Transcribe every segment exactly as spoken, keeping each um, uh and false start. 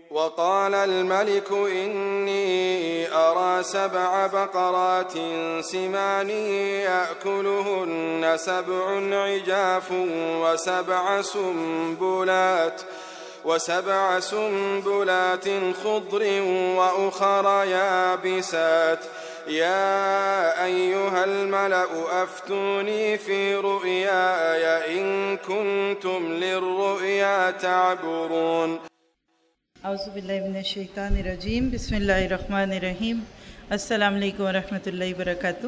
وقال الملك إني أرى سبع بقرات سمان يأكلهن سبع عجاف وسبع سنبلات وسبع سنبلات خضر وأخر يابسات يا أيها الملأ أفتوني في رؤياي إن كنتم للرؤيا تعبرون. اعوذ باللہ من الشیطان الرجیم. بسم اللہ الرحمن الرحیم. السلام علیکم ورحمۃ اللہ وبرکاتہ.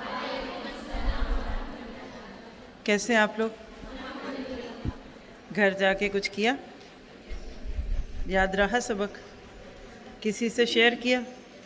کیسے ہیں آپ لوگ؟ گھر جا کے کچھ کیا؟ یاد رہا سبق؟ کسی سے شیئر کیا؟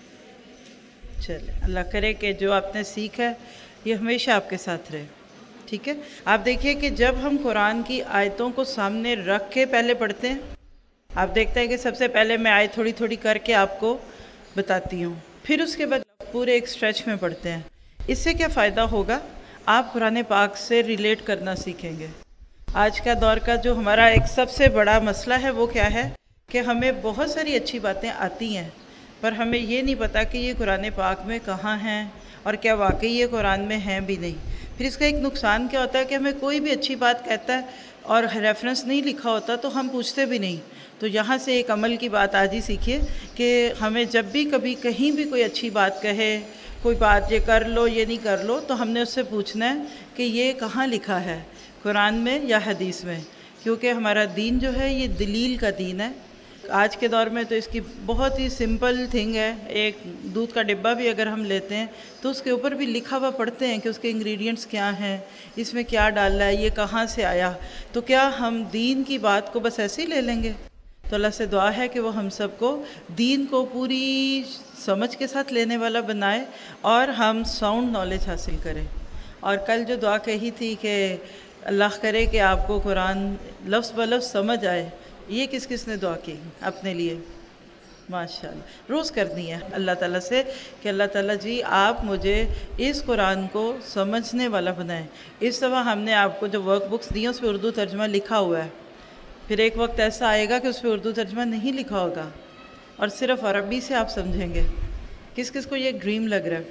چلے، اللہ کرے کہ جو آپ نے سیکھا ہے یہ ہمیشہ آپ کے ساتھ رہے. ٹھیک ہے، آپ دیکھیے کہ جب ہم قرآن کی آیتوں کو سامنے رکھ کے پہلے پڑھتے ہیں، آپ دیکھتے ہیں کہ سب سے پہلے میں آیت تھوڑی تھوڑی کر کے آپ کو بتاتی ہوں، پھر اس کے بعد پورے ایک سٹریچ میں پڑھتے ہیں. اس سے کیا فائدہ ہوگا؟ آپ قرآن پاک سے ریلیٹ کرنا سیکھیں گے. آج کا دور کا جو ہمارا ایک سب سے بڑا مسئلہ ہے وہ کیا ہے کہ ہمیں بہت ساری اچھی باتیں آتی ہیں، پر ہمیں یہ نہیں پتا کہ یہ قرآن پاک میں کہاں ہیں اور کیا واقعی یہ قرآن میں ہیں بھی نہیں. پھر اس کا ایک نقصان کیا ہوتا ہے کہ ہمیں کوئی بھی اچھی بات کہتا ہے اور ریفرنس نہیں لکھا ہوتا تو ہم پوچھتے بھی نہیں. تو یہاں سے ایک عمل کی بات آج ہی سیکھیے کہ ہمیں جب بھی کبھی کہیں بھی کوئی اچھی بات کہے، کوئی بات یہ کر لو یہ نہیں کر لو، تو ہم نے اس سے پوچھنا ہے کہ یہ کہاں لکھا ہے، قرآن میں یا حدیث میں، کیونکہ ہمارا دین جو ہے یہ دلیل کا دین ہے. آج کے دور میں تو اس کی بہت ہی سمپل تھنگ ہے. ایک دودھ کا ڈبہ بھی اگر ہم لیتے ہیں تو اس کے اوپر بھی لکھا ہوا پڑھتے ہیں کہ اس کے انگریڈینٹس کیا ہیں، اس میں کیا ڈالنا ہے، یہ کہاں سے آیا. تو کیا ہم دین کی بات کو بس ایسے ہی لے لیں گے؟ تو اللہ سے دعا ہے کہ وہ ہم سب کو دین کو پوری سمجھ کے ساتھ لینے والا بنائے اور ہم ساؤنڈ نالج حاصل کریں. اور کل جو دعا کہی تھی کہ اللہ کرے کہ آپ کو قرآن لفظ بلفظ سمجھ آئے، یہ کس کس نے دعا کی اپنے لیے؟ ماشاءاللہ، روز کرنی ہے اللہ تعالیٰ سے کہ اللہ تعالیٰ جی آپ مجھے اس قرآن کو سمجھنے والا بنائیں. اس دفعہ ہم نے آپ کو جو ورک بکس دی ہیں اس پہ اردو ترجمہ لکھا ہوا ہے، پھر ایک وقت ایسا آئے گا کہ اس پہ اردو ترجمہ نہیں لکھا ہوگا اور صرف عربی سے آپ سمجھیں گے. کس کس کو یہ ڈریم لگ رہا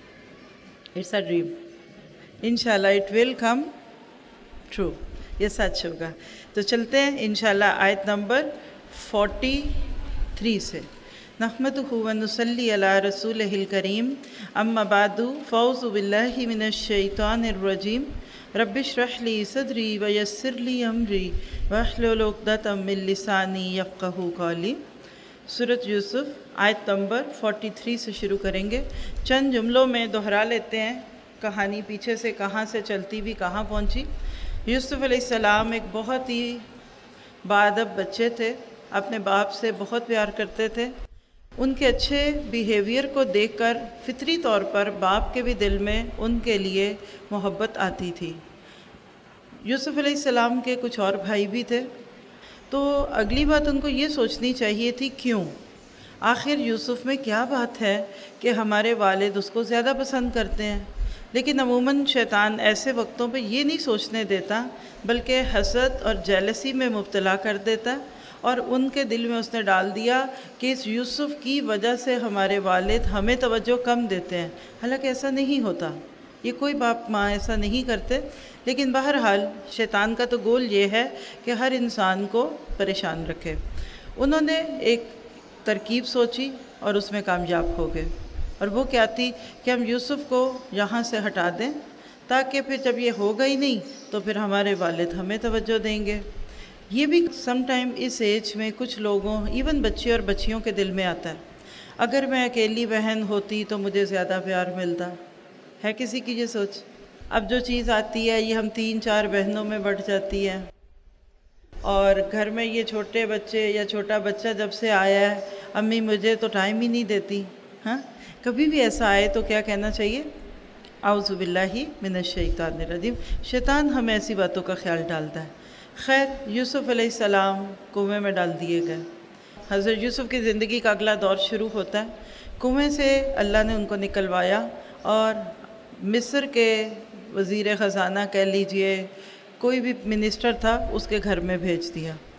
ہے؟ It's a dream. انشاءاللہ اٹ ول کم ٹرو، یہ سچ ہوگا. تو چلتے ہیں انشاءاللہ آیت نمبر فورٹی تھری سے. نحمدہ و نصلی علی رسولہ الکریم، اما بعد فاعوذ باللہ من الشیطان الرجیم. رب اشرح لی صدری ویسر لی امری واحلل عقدۃ من لسانی یفقہوا قولی. سورۃ یوسف آیت نمبر فورٹی تھری سے شروع کریں گے. چند جملوں میں دہرا لیتے ہیں کہانی پیچھے سے کہاں سے چلتی بھی کہاں پہنچی. یوسف علیہ السلام ایک بہت ہی باادب بچے تھے، اپنے باپ سے بہت پیار کرتے تھے. ان کے اچھے بیہیویئر کو دیکھ کر فطری طور پر باپ کے بھی دل میں ان کے لیے محبت آتی تھی. یوسف علیہ السلام کے کچھ اور بھائی بھی تھے، تو اگلی بات ان کو یہ سوچنی چاہیے تھی کیوں، آخر یوسف میں کیا بات ہے کہ ہمارے والد اس کو زیادہ پسند کرتے ہیں. لیکن عموماً شیطان ایسے وقتوں پہ یہ نہیں سوچنے دیتا بلکہ حسد اور جیلسی میں مبتلا کر دیتا، اور ان کے دل میں اس نے ڈال دیا کہ اس یوسف کی وجہ سے ہمارے والد ہمیں توجہ کم دیتے ہیں. حالانکہ ایسا نہیں ہوتا، یہ کوئی باپ ماں ایسا نہیں کرتے. لیکن بہرحال شیطان کا تو گول یہ ہے کہ ہر انسان کو پریشان رکھے. انہوں نے ایک ترکیب سوچی اور اس میں کامیاب ہو گئے، اور وہ کیا تھی کہ ہم یوسف کو یہاں سے ہٹا دیں تاکہ پھر جب یہ ہوگا ہی نہیں تو پھر ہمارے والد ہمیں توجہ دیں گے. یہ بھی سم ٹائم اس ایج میں کچھ لوگوں ایون بچے اور بچیوں کے دل میں آتا ہے، اگر میں اکیلی بہن ہوتی تو مجھے زیادہ پیار ملتا. ہے کسی کی یہ سوچ؟ اب جو چیز آتی ہے یہ ہم تین چار بہنوں میں بٹ جاتی ہے، اور گھر میں یہ چھوٹے بچے یا چھوٹا بچہ جب سے آیا ہے امی مجھے تو ٹائم ہی نہیں دیتی. ہاں، کبھی بھی ایسا آئے تو کیا کہنا چاہیے؟ اعوذ باللہ من الشیطان الرجیم. شیطان ہمیں ایسی باتوں کا خیال ڈالتا ہے. خیر، یوسف علیہ السلام کنویں میں ڈال دیے گئے. حضرت یوسف کی زندگی کا اگلا دور شروع ہوتا ہے. کنویں سے اللہ نے ان کو نکلوایا اور مصر کے وزیر خزانہ کہہ لیجئے، کوئی بھی منسٹر تھا، اس کے گھر میں بھیج دیا.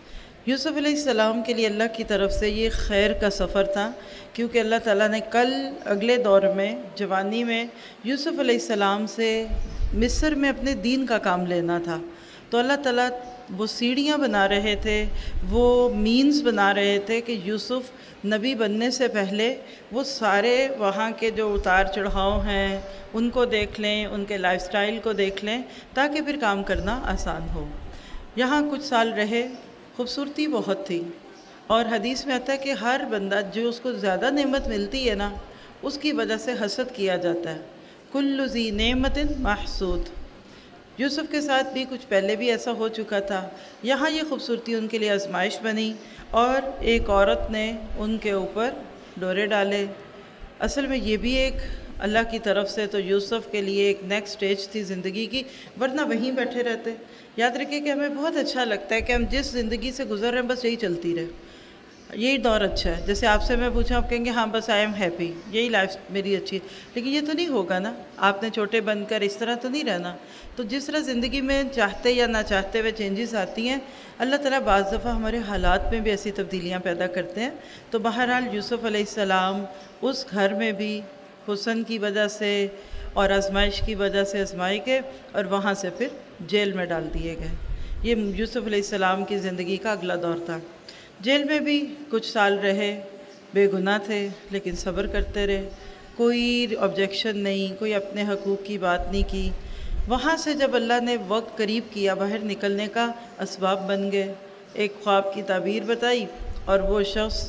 یوسف علیہ السلام کے لیے اللہ کی طرف سے یہ خیر کا سفر تھا، کیونکہ اللہ تعالیٰ نے کل اگلے دور میں جوانی میں یوسف علیہ السلام سے مصر میں اپنے دین کا کام لینا تھا، تو اللہ تعالیٰ وہ سیڑھیاں بنا رہے تھے، وہ مینز بنا رہے تھے کہ یوسف نبی بننے سے پہلے وہ سارے وہاں کے جو اتار چڑھاؤ ہیں ان کو دیکھ لیں، ان کے لائف سٹائل کو دیکھ لیں، تاکہ پھر کام کرنا آسان ہو۔ یہاں کچھ سال رہے، خوبصورتی بہت تھی، اور حدیث میں آتا ہے کہ ہر بندہ جو اس کو زیادہ نعمت ملتی ہے نا، اس کی وجہ سے حسد کیا جاتا ہے۔ کل ذی نعمت محسود۔ یوسف کے ساتھ بھی کچھ پہلے بھی ایسا ہو چکا تھا، یہاں یہ خوبصورتی ان کے لیے آزمائش بنی، اور ایک عورت نے ان کے اوپر ڈورے ڈالے۔ اصل میں یہ بھی ایک اللہ کی طرف سے تو یوسف کے لیے ایک نیکسٹ سٹیج تھی زندگی کی، ورنہ وہیں بیٹھے رہتے۔ یاد رکھیں کہ ہمیں بہت اچھا لگتا ہے کہ ہم جس زندگی سے گزر رہے ہیں بس یہی چلتی رہے، یہی دور اچھا ہے۔ جیسے آپ سے میں پوچھا، آپ کہیں گے ہاں بس آئی ایم ہیپی، یہی لائف میری اچھی ہے، لیکن یہ تو نہیں ہوگا نا، آپ نے چھوٹے بن کر اس طرح تو نہیں رہنا۔ تو جس طرح زندگی میں چاہتے یا نہ چاہتے ہوئے چینجز آتی ہیں، اللہ تعالیٰ بعض دفعہ ہمارے حالات میں بھی ایسی تبدیلیاں پیدا کرتے ہیں۔ تو بہرحال یوسف علیہ السلام اس گھر میں بھی حسن کی وجہ سے اور آزمائش کی وجہ سے آزمائے گئے، اور وہاں سے پھر جیل میں ڈال دیے گئے۔ یہ یوسف علیہ السلام کی زندگی کا اگلا دور تھا۔ جیل میں بھی کچھ سال رہے، بے گناہ تھے لیکن صبر کرتے رہے، کوئی آبجیکشن نہیں، کوئی اپنے حقوق کی بات نہیں کی۔ وہاں سے جب اللہ نے وقت قریب کیا باہر نکلنے کا، اسباب بن گئے، ایک خواب کی تعبیر بتائی اور وہ شخص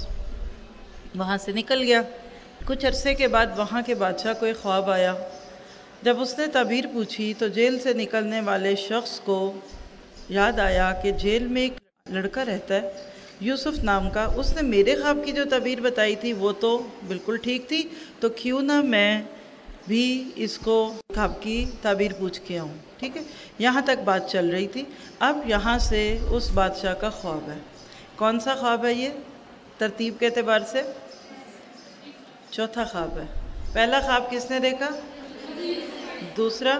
وہاں سے نکل گیا۔ کچھ عرصے کے بعد وہاں کے بادشاہ کو ایک خواب آیا۔ جب اس نے تعبیر پوچھی تو جیل سے نکلنے والے شخص کو یاد آیا کہ جیل میں ایک لڑکا رہتا ہے یوسف نام کا، اس نے میرے خواب کی جو تعبیر بتائی تھی وہ تو بالکل ٹھیک تھی، تو کیوں نہ میں بھی اس کو خواب کی تعبیر پوچھ کے آؤں۔ ٹھیک ہے، یہاں تک بات چل رہی تھی۔ اب یہاں سے اس بادشاہ کا خواب ہے۔ کون سا خواب ہے یہ ترتیب کے اعتبار سے؟ چوتھا خواب ہے۔ پہلا خواب کس نے دیکھا؟ دوسرا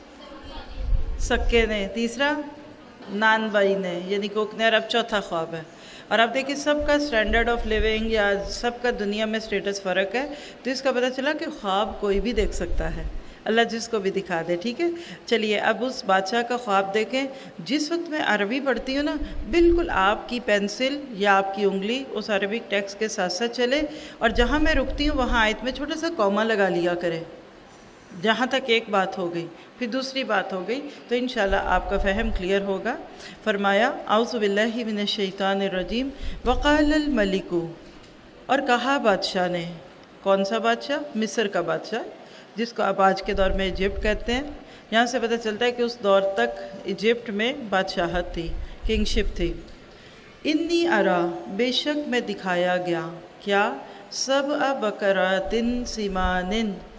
سکے نے، تیسرا نان بائی نے یعنی کوک نے، اور اب چوتھا خواب ہے۔ اور اب دیکھیں سب کا سٹینڈرڈ آف لیونگ یا سب کا دنیا میں سٹیٹس فرق ہے، تو اس کا پتہ چلا کہ خواب کوئی بھی دیکھ سکتا ہے، اللہ جس کو بھی دکھا دے۔ ٹھیک ہے، چلیے اب اس بادشاہ کا خواب دیکھیں۔ جس وقت میں عربی پڑھتی ہوں نا، بالکل آپ کی پینسل یا آپ کی انگلی اس عربک ٹیکسٹ کے ساتھ ساتھ چلے، اور جہاں میں رکتی ہوں وہاں آیت میں چھوٹا سا کوما لگا لیا کرے۔ جہاں تک ایک بات ہو گئی، پھر دوسری بات ہو گئی، تو انشاءاللہ آپ کا فہم کلیئر ہوگا۔ فرمایا اعوذ باللہ من الشیطان الرجیم وقال الملک، اور کہا بادشاہ نے۔ کون سا بادشاہ؟ مصر کا بادشاہ، جس کو آپ آج کے دور میں ایجپٹ کہتے ہیں۔ یہاں سے پتہ چلتا ہے کہ اس دور تک ایجپٹ میں بادشاہت تھی، کنگشپ تھی۔ انی ارا، بے شک میں دکھایا گیا، کیا؟ سبع بقرات سمان،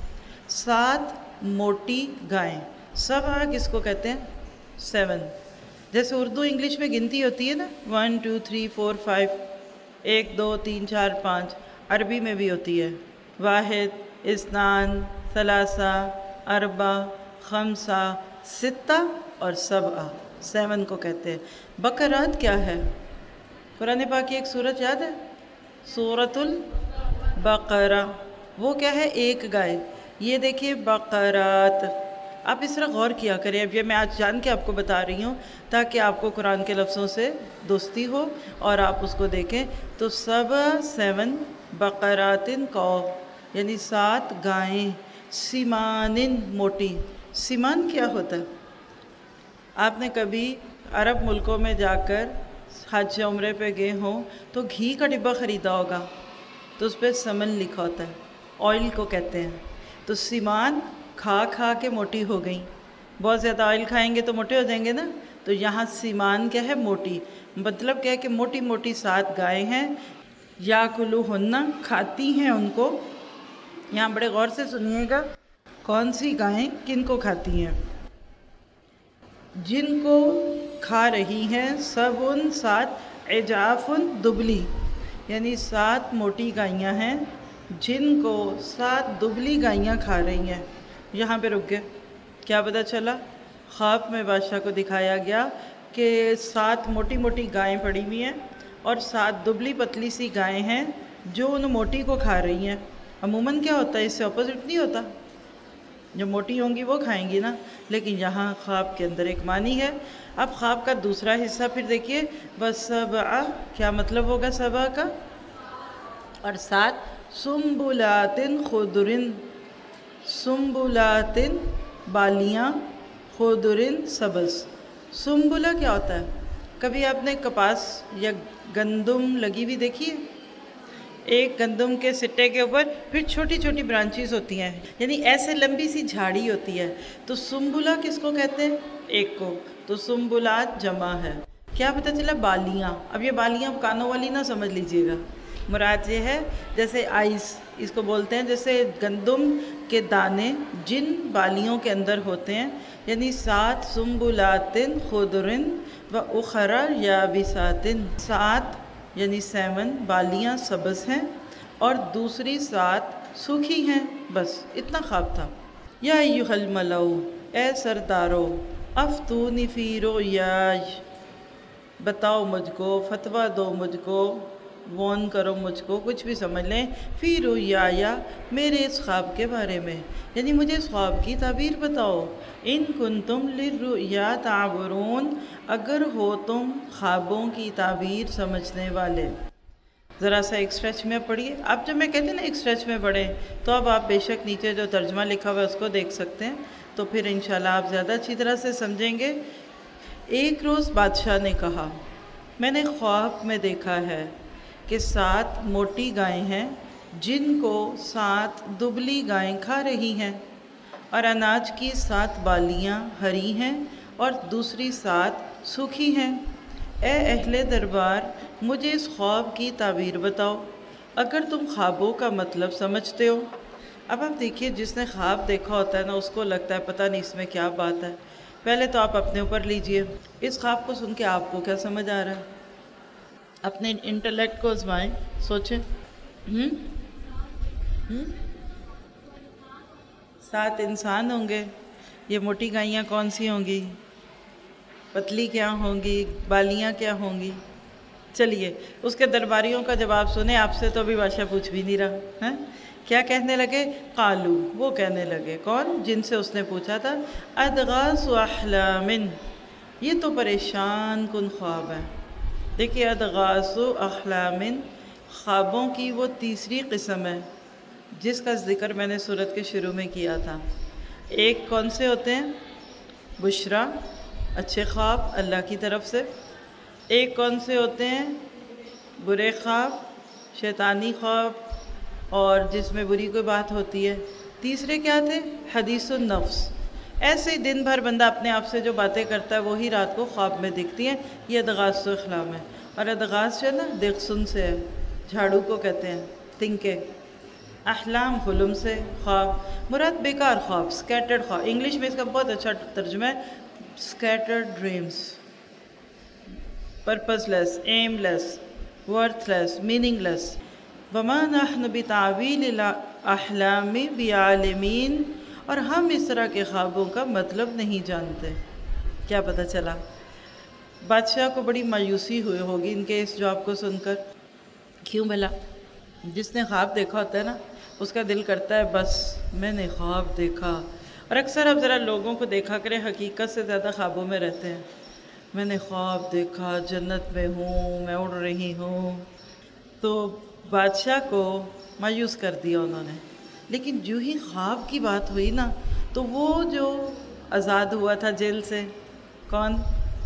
سات موٹی گائیں۔ سبع کس کو کہتے ہیں؟ سیون۔ جیسے اردو انگلش میں گنتی ہوتی ہے نا، one two three four five, ایک دو تین چار پانچ، عربی میں بھی ہوتی ہے، واحد، اثنان، ثلاثہ، اربع، خمسہ، ستہ اور سبع، سیون کو کہتے ہیں۔ بقرات کیا ہے؟ قرآن پاک کی ایک سورت یاد ہے، سورۃ البقرہ، وہ کیا ہے؟ ایک گائے۔ یہ دیکھیے بقرات، آپ اس طرح غور کیا کریں۔ اب یہ میں آج جان کے آپ کو بتا رہی ہوں تاکہ آپ کو قرآن کے لفظوں سے دوستی ہو اور آپ اس کو دیکھیں۔ تو سبع سیون، بقرات کو یعنی سات گائیں، سمان موٹی۔ سمان کیا ہوتا ہے؟ آپ نے کبھی عرب ملکوں میں جا کر حج یا عمرے پہ گئے ہوں تو گھی کا ڈبہ خریدا ہوگا، تو اس پہ سمن لکھا ہوتا ہے، آئل کو کہتے ہیں۔ تو سیمان کھا کھا کے موٹی ہو گئیں، بہت زیادہ آئل کھائیں گے تو موٹے ہو جائیں گے نا، تو یہاں سیمان کیا ہے؟ موٹی۔ مطلب کیا ہے کہ موٹی موٹی سات گائیں ہیں، یاکلوہن، کھاتی ہیں ان کو۔ یہاں بڑے غور سے سنیے گا، کون سی گائیں کن کو کھاتی ہیں؟ جن کو کھا رہی ہیں سبن، سات، عجاف، دبلی، یعنی سات موٹی گائیاں ہیں جن کو سات دبلی گائیاں کھا رہی ہیں۔ یہاں پہ رک گئے۔ کیا پتہ چلا؟ خواب میں بادشاہ کو دکھایا گیا کہ سات موٹی موٹی گائیں پڑی ہوئی ہیں اور سات دبلی پتلی سی گائیں ہیں جو ان موٹی کو کھا رہی ہیں۔ عموماً کیا ہوتا ہے، اس سے اپوزٹ نہیں ہوتا، جو موٹی ہوں گی وہ کھائیں گی نا، لیکن یہاں خواب کے اندر ایک معنی ہے۔ اب خواب کا دوسرا حصہ پھر دیکھیے، وَسَبْعَ کیا مطلب ہوگا سبا کا؟ اور سات سنبلات خضر، سنبلات بالیاں، خضر سبز۔ سنبلہ کیا ہوتا ہے؟ کبھی آپ نے کپاس یا گندم لگی ہوئی دیکھی ہے؟ ایک گندم کے سٹے کے اوپر پھر چھوٹی چھوٹی برانچیز ہوتی ہیں، یعنی ایسے لمبی سی جھاڑی ہوتی ہے، تو سنبلہ کس کو کہتے ہیں؟ ایک کو، تو سنبلات جمع ہے۔ کیا پتہ چلا؟ بالیاں۔ اب یہ بالیاں کانوں والی نہ سمجھ لیجئے گا، مراد یہ ہے جیسے آئس اس کو بولتے ہیں، جیسے گندم کے دانے جن بالیوں کے اندر ہوتے ہیں، یعنی سات سنبلات خضر و اخر یابسات، سات یعنی سیون بالیاں سبز ہیں اور دوسری سات سوکھی ہیں، بس اتنا خواب تھا۔ یا ایھا الملؤ، اے سردارو، افتونی فی رؤیای، بتاؤ مجھ کو، فتویٰ دو مجھ کو، وارن کرو مجھ کو، کچھ بھی سمجھ لیں، فی رؤیایا میرے اس خواب کے بارے میں، یعنی مجھے اس خواب کی تعبیر بتاؤ۔ ان کنتم للرؤیا تعبرون، اگر ہو تم خوابوں کی تعبیر سمجھنے والے۔ ذرا سا ایک سٹریچ میں پڑھیے۔ اب جب میں کہتے ہیں نا ایک سٹریچ میں پڑھیں، تو اب آپ بے شک نیچے جو ترجمہ لکھا ہوا ہے اس کو دیکھ سکتے ہیں، تو پھر انشاءاللہ آپ زیادہ اچھی طرح سے سمجھیں گے۔ ایک روز بادشاہ نے کہا، میں نے خواب میں دیکھا ہے کہ سات موٹی گائیں ہیں جن کو سات دبلی گائیں کھا رہی ہیں، اور اناج کی سات بالیاں ہری ہیں اور دوسری سات سوکھی ہیں۔ اے اہل دربار، مجھے اس خواب کی تعبیر بتاؤ اگر تم خوابوں کا مطلب سمجھتے ہو۔ اب آپ دیکھیے، جس نے خواب دیکھا ہوتا ہے نا، اس کو لگتا ہے پتہ نہیں اس میں کیا بات ہے۔ پہلے تو آپ اپنے اوپر لیجئے، اس خواب کو سن کے آپ کو کیا سمجھ آ رہا ہے؟ اپنے انٹلیکٹ کو آزمائیں، سوچیں۔ ہم ہم سات انسان ہوں گے، یہ موٹی گائیاں کون سی ہوں گی، پتلی کیا ہوں گی، بالیاں کیا ہوں گی؟ چلیے اس کے درباریوں کا جواب سنیں، آپ سے تو ابھی بادشاہ پوچھ بھی نہیں رہا ہے۔ کیا کہنے لگے؟ قالو، وہ کہنے لگے، کون؟ جن سے اس نے پوچھا تھا، اضغاث احلام، یہ تو پریشان کن خواب ہے۔ دیکھیے، اضغاث احلام خوابوں کی وہ تیسری قسم ہے جس کا ذکر میں نے سورت کے شروع میں کیا تھا۔ ایک کون سے ہوتے ہیں؟ بشرا، اچھے خواب اللہ کی طرف سے۔ ایک کون سے ہوتے ہیں؟ برے خواب، شیطانی خواب، اور جس میں بری کوئی بات ہوتی ہے۔ تیسرے کیا تھے؟ حدیث النفس، ایسے ہی دن بھر بندہ اپنے آپ سے جو باتیں کرتا ہے وہی رات کو خواب میں دکھتی ہیں۔ یہ اضغاث احلام ہے۔ اور اضغاث جو ہے نا، دیغسن سے ہے، جھاڑو کو کہتے ہیں، تنکے۔ احلام حلم سے، خواب مراد بیکار خواب، سکیٹرڈ خواب۔ انگلش میں اس کا بہت اچھا ترجمہ ہے، scattered dreams, purposeless, aimless, worthless, meaningless. وما نحن بتعویل الاحلام بعالمین، اور ہم اس طرح کے خوابوں کا مطلب نہیں جانتے۔ کیا پتہ چلا؟ بادشاہ کو بڑی مایوسی ہوئی ہوگی ان کے اس جواب کو سن کر۔ کیوں بھلا؟ جس نے خواب دیکھا ہوتا ہے نا، اس کا دل کرتا ہے بس میں نے خواب دیکھا۔ اور اکثر اب ذرا لوگوں کو دیکھا کریں، حقیقت سے زیادہ خوابوں میں رہتے ہیں۔ میں نے خواب دیکھا، جنت میں ہوں، میں اڑ رہی ہوں۔ تو بادشاہ کو مایوس کر دیا انہوں نے۔ لیکن جو ہی خواب کی بات ہوئی نا، تو وہ جو آزاد ہوا تھا جیل سے، کون؟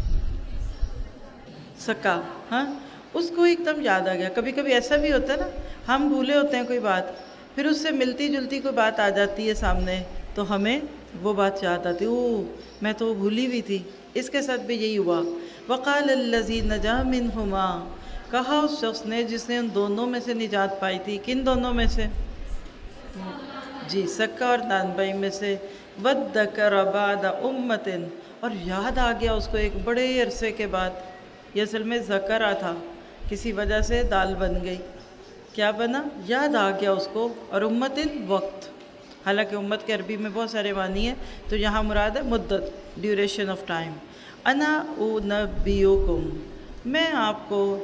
سکا، ہاں، اس کو ایک دم یاد آ گیا۔ کبھی کبھی ایسا بھی ہوتا ہے نا، ہم بھولے ہوتے ہیں کوئی بات، پھر اس سے ملتی جلتی کوئی بات آ جاتی ہے سامنے، تو ہمیں وہ بات یاد آتی، اوہ میں تو بھولی ہوئی تھی۔ اس کے ساتھ بھی یہی ہوا۔ وقال الذی نجا منہما، کہا اس شخص نے جس نے ان دونوں میں سے نجات پائی تھی۔ کن دونوں میں سے؟ جی، سکا اور نان بھائی میں سے۔ وذکر بعد امۃ، اور یاد آ گیا اس کو ایک بڑے عرصے کے بعد۔ یہ اصل میں ذکرہ تھا، کسی وجہ سے دال بن گئی۔ کیا بنا؟ یاد آ گیا اس کو۔ اور امت وقت، حالانکہ امت کے عربی میں بہت سارے معنی ہیں، تو یہاں مراد ہے مدت، ڈیوریشن آف ٹائم۔ انا انبئکم، میں آپ کو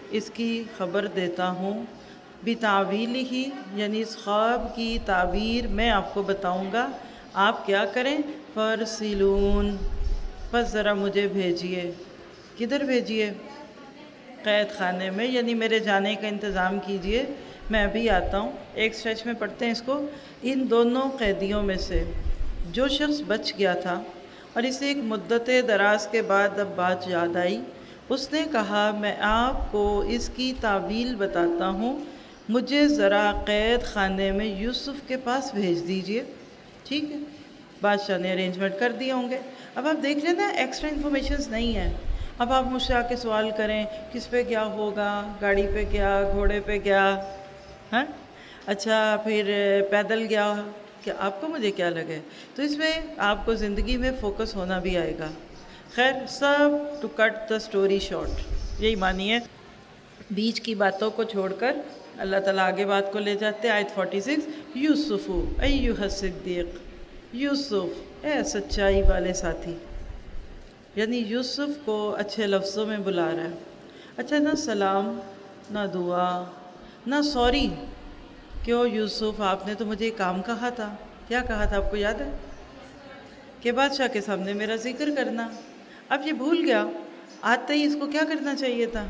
اس کی خبر دیتا ہوں، بتاویل ہی یعنی اس خواب کی تعبیر میں آپ کو بتاؤں گا، آپ کیا کریں، فرسلون بس ذرا مجھے بھیجیے، کدھر بھیجیے، قید خانے میں، یعنی میرے جانے کا انتظام کیجیے، میں ابھی آتا ہوں۔ ایک سٹریچ میں پڑھتے ہیں اس کو، ان دونوں قیدیوں میں سے جو شخص بچ گیا تھا اور اسے ایک مدت دراز کے بعد اب بات یاد آئی، اس نے کہا میں آپ کو اس کی تعویل بتاتا ہوں، مجھے ذرا قید خانے میں یوسف کے پاس بھیج دیجئے۔ ٹھیک ہے، بادشاہ نے ارینجمنٹ کر دیے ہوں گے۔ اب آپ دیکھ لیں نا، ایکسٹرا انفارمیشنز نہیں ہیں۔ اب آپ مجھ سے آ کے سوال کریں کس پہ کیا ہوگا، گاڑی پہ کیا، گھوڑے پہ کیا، ہاں اچھا پھر پیدل گیا، کہ آپ کو مجھے کیا لگے، تو اس میں آپ کو زندگی میں فوکس ہونا بھی آئے گا۔ خیر، سب to cut the story short, یہی مانیے بیچ کی باتوں کو چھوڑ کر اللہ تعالیٰ آگے بات کو لے جاتے ہیں۔ آیت فورٹی سکس، یوسف ایھا الصدیق، یوسف اے سچائی والے ساتھی، یعنی یوسف کو اچھے لفظوں میں بلا رہا ہے۔ اچھا، نہ سلام، نہ دعا، نہ سوری، کیوں یوسف آپ نے تو مجھے کام کہا تھا، کیا کہا تھا آپ کو یاد ہے، کہ بادشاہ کے سامنے میرا ذکر کرنا، اب یہ بھول گیا، آتے ہی اس کو کیا کرنا چاہیے تھا،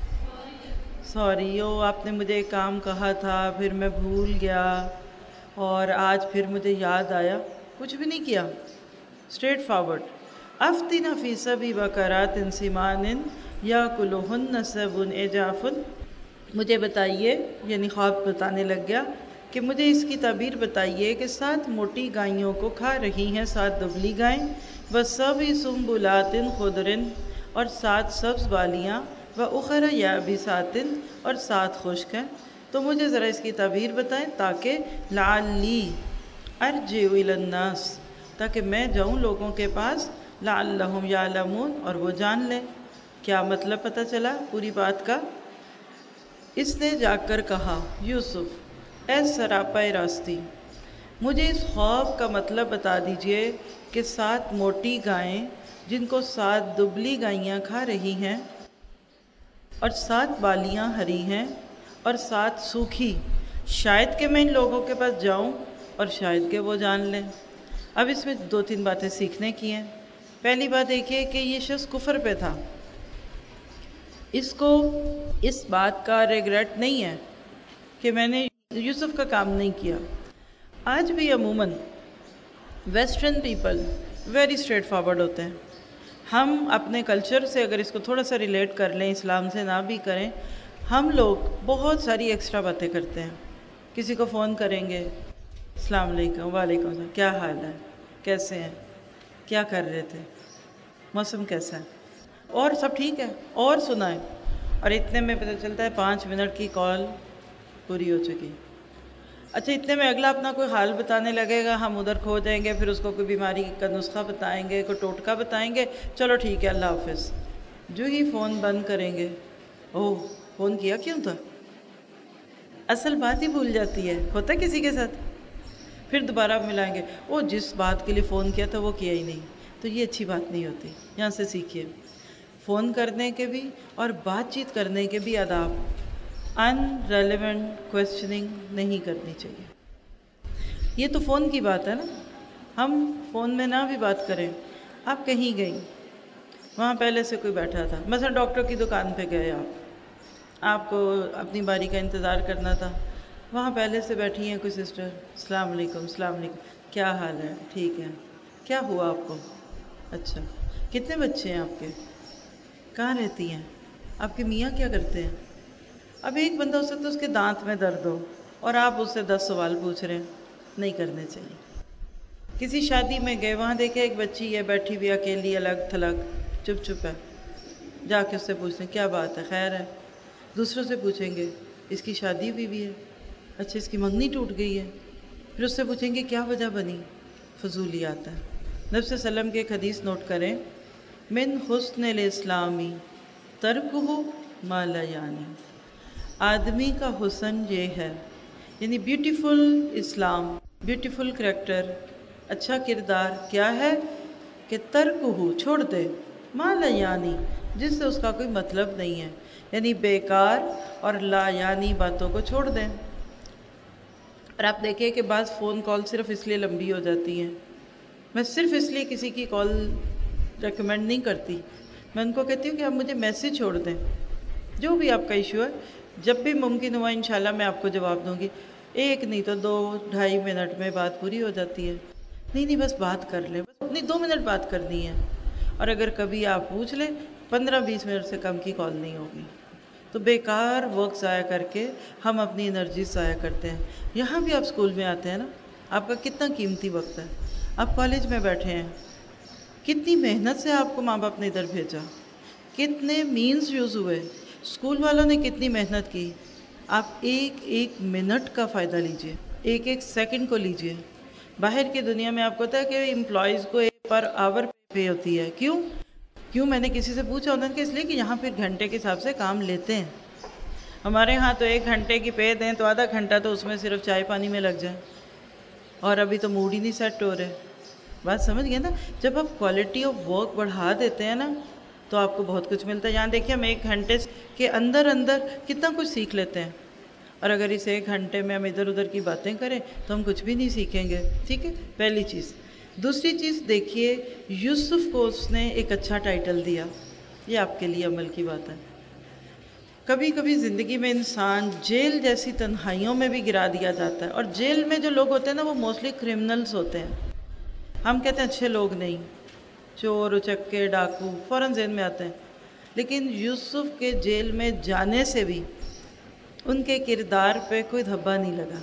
سوری، او آپ نے مجھے کام کہا تھا، پھر میں بھول گیا اور آج پھر مجھے یاد آیا، کچھ بھی نہیں کیا، اسٹریٹ فارورڈ۔ افتنا فی سبع بقرات سمان یاکلہن سبع عجاف، مجھے بتائیے، یعنی خواب بتانے لگ گیا کہ مجھے اس کی تعبیر بتائیے کہ سات موٹی گائیوں کو کھا رہی ہیں سات دبلی گائیں، وسبع سنبلات خضر، اور سات سبز بالیاں، وأخر یابسات، اور سات خشک ہیں، تو مجھے ذرا اس کی تعبیر بتائیں تاکہ لعلی ارجع الی الناس، تاکہ میں جاؤں لوگوں کے پاس، لعلہم یعلمون، اور وہ جان لیں۔ کیا مطلب پتہ چلا پوری بات کا؟ اس نے جا کر کہا، یوسف اے سراپا راستی، مجھے اس خواب کا مطلب بتا دیجئے کہ سات موٹی گائیں جن کو سات دبلی گائیاں کھا رہی ہیں، اور سات بالیاں ہری ہیں اور سات سوکھی، شاید کہ میں ان لوگوں کے پاس جاؤں اور شاید کہ وہ جان لیں۔ اب اس میں دو تین باتیں سیکھنے کی ہیں۔ پہلی بات دیکھیے کہ یہ شخص کفر پہ تھا، اس کو اس بات کا ریگریٹ نہیں ہے کہ میں نے یوسف کا کام نہیں کیا۔ آج بھی عموماً western people very straight forward ہوتے ہیں۔ ہم اپنے کلچر سے اگر اس کو تھوڑا سا ریلیٹ کر لیں، اسلام سے نہ بھی کریں، ہم لوگ بہت ساری ایکسٹرا باتیں کرتے ہیں۔ کسی کو فون کریں گے، السلام علیکم، وعلیکم السلام، کیا حال ہے، کیسے ہیں، کیا کر رہے تھے، موسم کیسا ہے، اور سب ٹھیک ہے، اور سنائیں، اور اتنے میں پتہ چلتا ہے پانچ منٹ کی کال پوری ہو چکی۔ اچھا، اتنے میں اگلا اپنا کوئی حال بتانے لگے گا، ہم ادھر کھو جائیں گے، پھر اس کو کوئی بیماری کا نسخہ بتائیں گے، کوئی ٹوٹکا بتائیں گے، چلو ٹھیک ہے اللہ حافظ۔ جو ہی فون بند کریں گے، اوہ فون کیا کیوں تھا، اصل بات ہی بھول جاتی ہے، ہوتا ہے کسی کے ساتھ، پھر دوبارہ ملائیں گے، وہ جس بات کے لیے فون کیا تھا وہ کیا ہی نہیں، تو یہ اچھی بات نہیں ہوتی۔ یہاں سے سیکھیے فون کرنے کے بھی اور بات چیت کرنے کے بھی آداب، ان ریلیونٹ کویسچننگ نہیں کرنی چاہیے۔ یہ تو فون کی بات ہے نا، ہم فون میں نہ بھی بات کریں، آپ کہیں گئیں، وہاں پہلے سے کوئی بیٹھا تھا، مثلا ڈاکٹر کی دکان پہ گئے آپ آپ کو اپنی باری کا انتظار کرنا تھا، وہاں پہلے سے بیٹھی ہیں کوئی سسٹر، السلام علیکم، السلام علیکم، کیا حال ہے، ٹھیک ہے، کیا ہوا آپ کو، اچھا، کتنے بچے ہیں آپ کے، کہاں رہتی ہیں، آپ کے میاں کیا کرتے ہیں۔ اب ایک بندہ ہو سکتا ہے اس کے دانت میں درد ہو اور آپ اس سے دس سوال پوچھ رہے ہیں، نہیں کرنے چاہیے۔ کسی شادی میں گئے، وہاں دیکھے ایک بچی ہے بیٹھی ہوئی اکیلی، الگ تھلگ، چپ چپ ہے، جا کے اس سے پوچھتے ہیں کیا بات ہے، خیر ہے۔ دوسروں سے پوچھیں گے اس کی شادی ہوئی بھی ہے، اچھا اس کی منگنی ٹوٹ گئی ہے، پھر اس سے پوچھیں گے کیا وجہ بنی، فضولی آتا ہے۔ نبی صلی اللہ علیہ وسلم کی ایک حدیث نوٹ کریں، من حسن الاسلامی ترکہ ما لا یعنی، آدمی کا حسن یہ ہے، یعنی بیوٹیفل اسلام، بیوٹیفل کریکٹر، اچھا کردار کیا ہے کہ ترکہ چھوڑ دے، ما لا یعنی جس سے اس کا کوئی مطلب نہیں ہے۔ یعنی بیکار اور لا یعنی باتوں کو چھوڑ دیں۔ اور آپ دیکھیں کہ بعض فون کال صرف اس لیے لمبی ہو جاتی ہیں، میں صرف اس لیے کسی کی کال ریکمینڈ نہیں کرتی، میں ان کو کہتی ہوں کہ آپ مجھے میسج چھوڑ دیں، جو بھی آپ کا ایشو ہے جب بھی ممکن ہوا انشاءاللہ میں آپ کو جواب دوں گی۔ ایک نہیں تو دو ڈھائی منٹ میں بات پوری ہو جاتی ہے۔ نہیں نہیں بس بات کر لیں، بس نہیں دو منٹ بات کرنی ہے، اور اگر کبھی آپ پوچھ لیں پندرہ بیس منٹ سے کم کی کال نہیں ہوگی۔ تو بیکار وقت ضائع کر کے ہم اپنی انرجی ضائع کرتے ہیں۔ یہاں بھی آپ اسکول میں آتے ہیں نا، آپ کا کتنا قیمتی وقت ہے، آپ کالج میں بیٹھے ہیں، کتنی محنت سے آپ کو ماں باپ نے ادھر بھیجا، کتنے مینز یوز ہوئے، اسکول والوں نے کتنی محنت کی۔ آپ ایک ایک منٹ کا فائدہ لیجئے، ایک ایک سیکنڈ کو لیجئے۔ باہر کی دنیا میں آپ کو پتا ہے کہ امپلائیز کو پر آور پے ہوتی ہے، کیوں کیوں میں نے کسی سے پوچھا ہوتا ہے کہ اس لیے کہ یہاں پھر گھنٹے کے حساب سے کام لیتے ہیں۔ ہمارے ہاں تو ایک گھنٹے کی پے دیں تو آدھا گھنٹہ تو اس میں صرف چائے پانی میں لگ جائے، اور ابھی تو موڈ ہی نہیں سیٹ ہو رہے۔ بات سمجھ گئے نا؟ جب آپ کوالٹی آف ورک بڑھا دیتے ہیں نا تو آپ کو بہت کچھ ملتا ہے۔ یہاں دیکھیے ہم ایک گھنٹے کے اندر اندر کتنا کچھ سیکھ لیتے ہیں، اور اگر اس ایک گھنٹے میں ہم ادھر ادھر کی باتیں کریں تو ہم کچھ بھی نہیں سیکھیں گے۔ ٹھیک ہے، پہلی چیز۔ دوسری چیز دیکھیے، یوسف کو اس نے ایک اچھا ٹائٹل دیا، یہ آپ کے لیے عمل کی بات ہے۔ کبھی کبھی زندگی میں انسان جیل جیسی تنہائیوں میں بھی گرا دیا جاتا ہے، اور جیل میں جو لوگ ہوتے ہیں نا وہ موسٹلی کرمنلز ہوتے ہیں۔ ہم کہتے ہیں اچھے لوگ نہیں، چور اچکے ڈاکو فوراً ذہن میں آتے ہیں، لیکن یوسف کے جیل میں جانے سے بھی ان کے کردار پہ کوئی دھبا نہیں لگا۔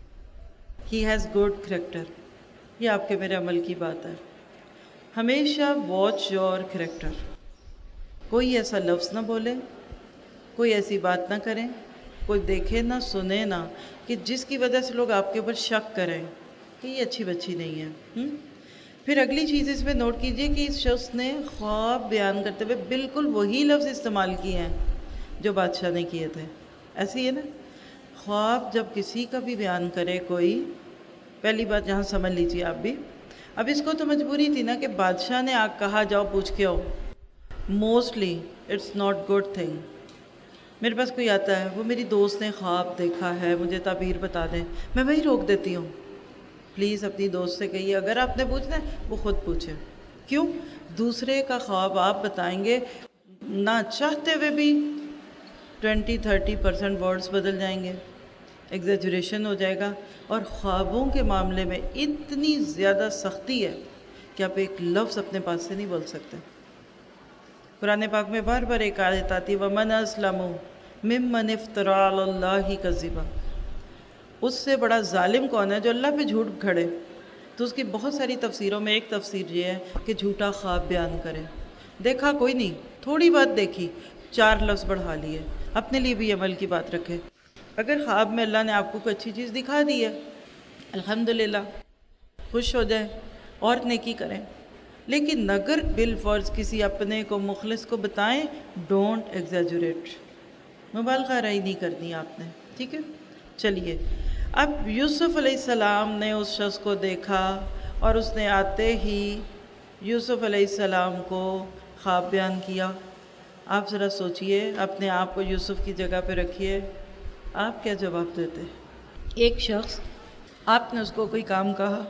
He has good character. یہ آپ کے میرے عمل کی بات ہے۔ ہمیشہ واچ یور کریکٹر، کوئی ایسا لفظ نہ بولے، کوئی ایسی بات نہ کریں، کوئی دیکھے نہ سنے نہ کہ جس کی وجہ سے لوگ آپ کے اوپر شک کریں کہ یہ اچھی بچی نہیں ہے۔ پھر اگلی چیز اس میں نوٹ کیجئے کہ اس شخص نے خواب بیان کرتے ہوئے بالکل وہی لفظ استعمال کیے ہیں جو بادشاہ نے کیے تھے۔ ایسے ہی ہے نا، خواب جب کسی کا بھی بیان کرے کوئی، پہلی بات یہاں سمجھ لیجیے آپ بھی، اب اس کو تو مجبوری تھی نا کہ بادشاہ نے آگ کہا جاؤ پوچھ کے آؤ، mostly it's not good thing. میرے پاس کوئی آتا ہے، وہ میری دوست نے خواب دیکھا ہے مجھے تعبیر بتا دیں، میں وہی روک دیتی ہوں۔ پلیز اپنی دوست سے کہیے اگر آپ نے پوچھنا ہے وہ خود پوچھے۔ کیوں؟ دوسرے کا خواب آپ بتائیں گے، نہ چاہتے ہوئے بھی ٹوینٹی تھرٹی پرسنٹ ورڈز بدل جائیں گے، ایگزیجریشن ہو جائے گا، اور خوابوں کے معاملے میں اتنی زیادہ سختی ہے کہ آپ ایک لفظ اپنے پاس سے نہیں بول سکتے۔ قرآن پاک میں بار بار ایک آیت آتی ہے وَمَنْ أَظْلَمُ مِمَّنِ افْتَرَىٰ عَلَى اللَّهِ كَذِبًا۔ اس سے بڑا ظالم کون ہے جو اللہ پہ جھوٹ کھڑے؟ تو اس کی بہت ساری تفسیروں میں ایک تفسیر یہ ہے کہ جھوٹا خواب بیان کرے۔ دیکھا کوئی نہیں، تھوڑی بات دیکھی، چار لفظ بڑھا لیے۔ اپنے لیے بھی عمل کی بات رکھے۔ اگر خواب میں اللہ نے آپ کو کوئی اچھی چیز دکھا دی ہے، الحمدللہ، خوش ہو جائیں اور نیکی کریں، لیکن اگر بالفرض کسی اپنے کو مخلص کو بتائیں، ڈونٹ ایگزیجریٹ، مبالغہ رائی نہیں کرنی آپ نے۔ ٹھیک ہے، چلیے اب یوسف علیہ السلام نے اس شخص کو دیکھا، اور اس نے آتے ہی یوسف علیہ السلام کو خواب بیان کیا۔ آپ ذرا سوچئے، اپنے آپ کو یوسف کی جگہ پہ رکھیے، آپ کیا جواب دیتے؟ ایک شخص، آپ نے اس کو کوئی کام کہا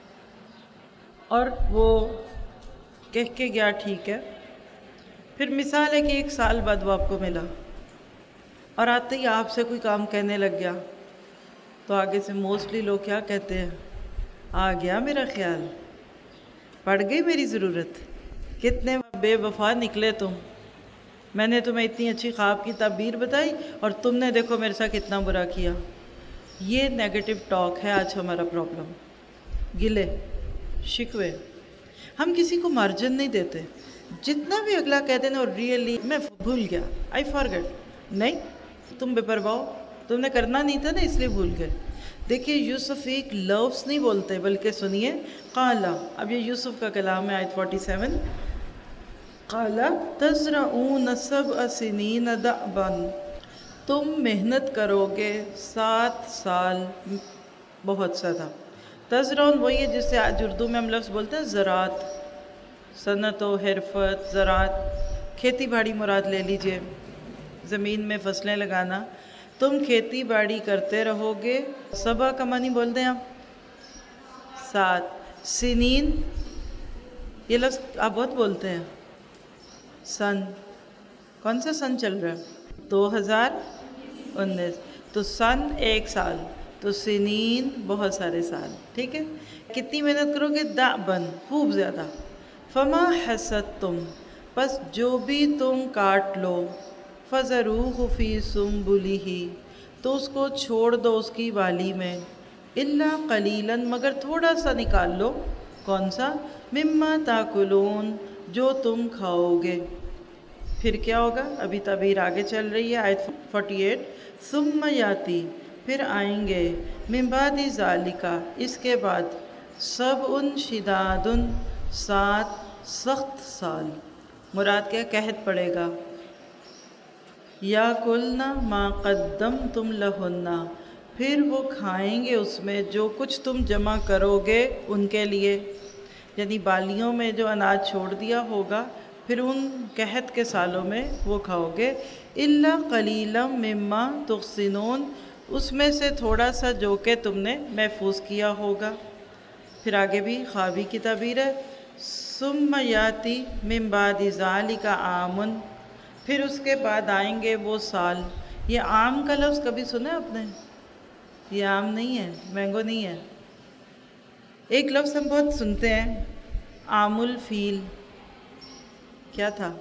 اور وہ کہہ کے گیا ٹھیک ہے، پھر مثال ہے کہ ایک سال بعد وہ آپ کو ملا، اور آتے ہی آپ سے کوئی کام کہنے لگ گیا، تو آگے سے موسٹلی لوگ کیا کہتے ہیں؟ آ گیا میرا خیال، پڑ گئی میری ضرورت، کتنے بے وفا نکلے تم، میں نے تمہیں اتنی اچھی خواب کی تعبیر بتائی اور تم نے دیکھو میرے ساتھ کتنا برا کیا۔ یہ نیگیٹو ٹاک ہے آج ہمارا پرابلم، گلے شکوے۔ ہم کسی کو مارجن نہیں دیتے، جتنا بھی اگلا کہتے ہیں اور ریئلی میں بھول گیا، آئی فارگٹ، نہیں تم بے پرواہ ہو، تم نے کرنا نہیں تھا نا اس لیے بھول گئے۔ دیکھیے یوسف ایک لفظ نہیں بولتے بلکہ سنیے، قالا، اب یہ یوسف کا کلام ہے، آیت فورٹی سیون، قالا تزرعون سبع سنین دأبا، تم محنت کرو گے سات سال بہت زیادہ۔ تزرعون وہی ہے جس سے آج اردو میں ہم لفظ بولتے ہیں زراعت، صنعت و حرفت، زراعت، کھیتی باڑی مراد لے لیجئے۔ زمین میں فصلیں لگانا، تم کھیتی باڑی کرتے رہو گے. سبا کا معنی بول دیں آپ، سات. سنین، یہ لفظ آپ بہت بولتے ہیں. سن، کون سا سن چل رہا ہے؟ دو ہزار انیس. تو سن ایک سال، تو سنین بہت سارے سال. ٹھیک ہے، کتنی محنت کرو گے؟ دا بن، خوب زیادہ. فما حسدتم، پس جو بھی تم کاٹ لو، فذروہ فی سنبلہ، تو اس کو چھوڑ دو اس کی بالی میں. الا قلیلا، مگر تھوڑا سا نکال لو. کون سا؟ مما تاکلون، جو تم کھاؤ گے. پھر کیا ہوگا؟ ابھی تعبیر آگے چل رہی ہے، آیت اڑتالیس. ثم یاتی، پھر آئیں گے، من بعد ذالک، اس کے بعد، سب ان شداد، سات سخت سال. مراد کیا؟ قحط پڑے گا. یا کلنا ما قدمتم لہن، پھر وہ کھائیں گے اس میں جو کچھ تم جمع کرو گے ان کے لیے، یعنی بالیوں میں جو اناج چھوڑ دیا ہوگا پھر ان قحط کے سالوں میں وہ کھاؤ گے. الا قلیلا مما تحصنون، اس میں سے تھوڑا سا جو کہ تم نے محفوظ کیا ہوگا. پھر آگے بھی خوابی کی تعبیر ہے. ثم یاتی من بعد ذالک عام، پھر اس کے بعد آئیں گے وہ سال. یہ عام کا لفظ کبھی سنا ہے آپ نے؟ یہ عام نہیں ہے، مینگو نہیں ہے. ایک لفظ ہم بہت سنتے ہیں، عام الفیل. کیا تھا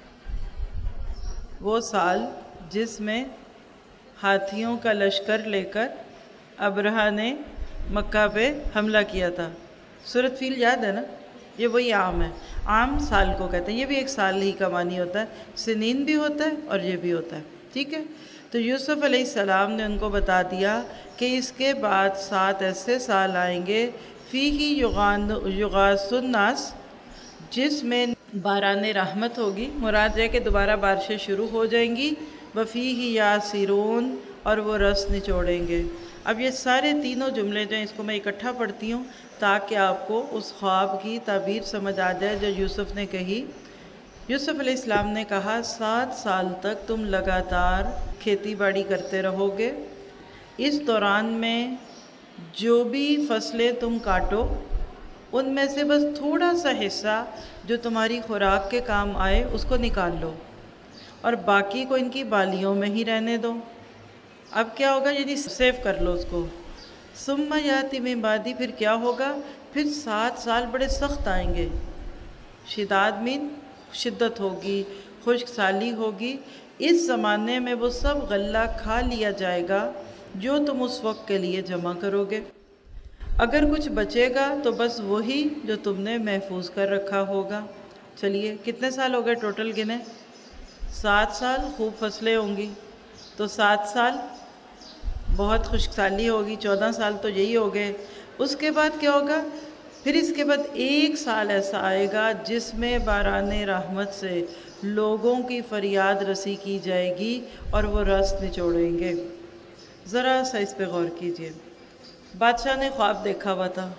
وہ سال جس میں ہاتھیوں کا لشکر لے کر ابرہہ نے مکہ پہ حملہ کیا تھا؟ سورۃ فیل یاد ہے نا؟ یہ وہی عام ہے. عام سال کو کہتے ہیں. یہ بھی ایک سال ہی کا معنی ہوتا ہے. سنین بھی ہوتا ہے اور یہ بھی ہوتا ہے. ٹھیک ہے، تو یوسف علیہ السلام نے ان کو بتا دیا کہ اس کے بعد سات ایسے سال آئیں گے، فیہ یغاث الناس، جس میں باران رحمت ہوگی. مراد ہے کہ دوبارہ بارشیں شروع ہو جائیں گی. وفیہ یاسرون، اور وہ رس نچوڑیں گے. اب یہ سارے تینوں جملے جو ہیں اس کو میں اکٹھا پڑھتی ہوں تاکہ آپ کو اس خواب کی تعبیر سمجھ آ جائے جو یوسف نے کہی. یوسف علیہ السلام نے کہا سات سال تک تم لگاتار کھیتی باڑی کرتے رہو گے. اس دوران میں جو بھی فصلیں تم کاٹو ان میں سے بس تھوڑا سا حصہ جو تمہاری خوراک کے کام آئے اس کو نکال لو، اور باقی کو ان کی بالیوں میں ہی رہنے دو. اب کیا ہوگا؟ یعنی سیو کر لو اس کو. ثم یاتی من بعدی، پھر کیا ہوگا؟ پھر سات سال بڑے سخت آئیں گے. شداد مین شدت ہوگی، خشک سالی ہوگی. اس زمانے میں وہ سب غلہ کھا لیا جائے گا جو تم اس وقت کے لیے جمع کرو گے. اگر کچھ بچے گا تو بس وہی جو تم نے محفوظ کر رکھا ہوگا. چلیے کتنے سال ہو گئے ٹوٹل گنے؟ سات سال. خوب فصلیں ہوں گی تو سات سال. بہت خشک سالی ہوگی، چودہ سال تو یہی ہو گئے. اس کے بعد کیا ہوگا؟ پھر اس کے بعد ایک سال ایسا آئے گا جس میں باران رحمت سے لوگوں کی فریاد رسی کی جائے گی اور وہ رس نچوڑیں گے. ذرا سا اس پہ غور کیجئے. بادشاہ نے خواب دیکھا ہوا تھا.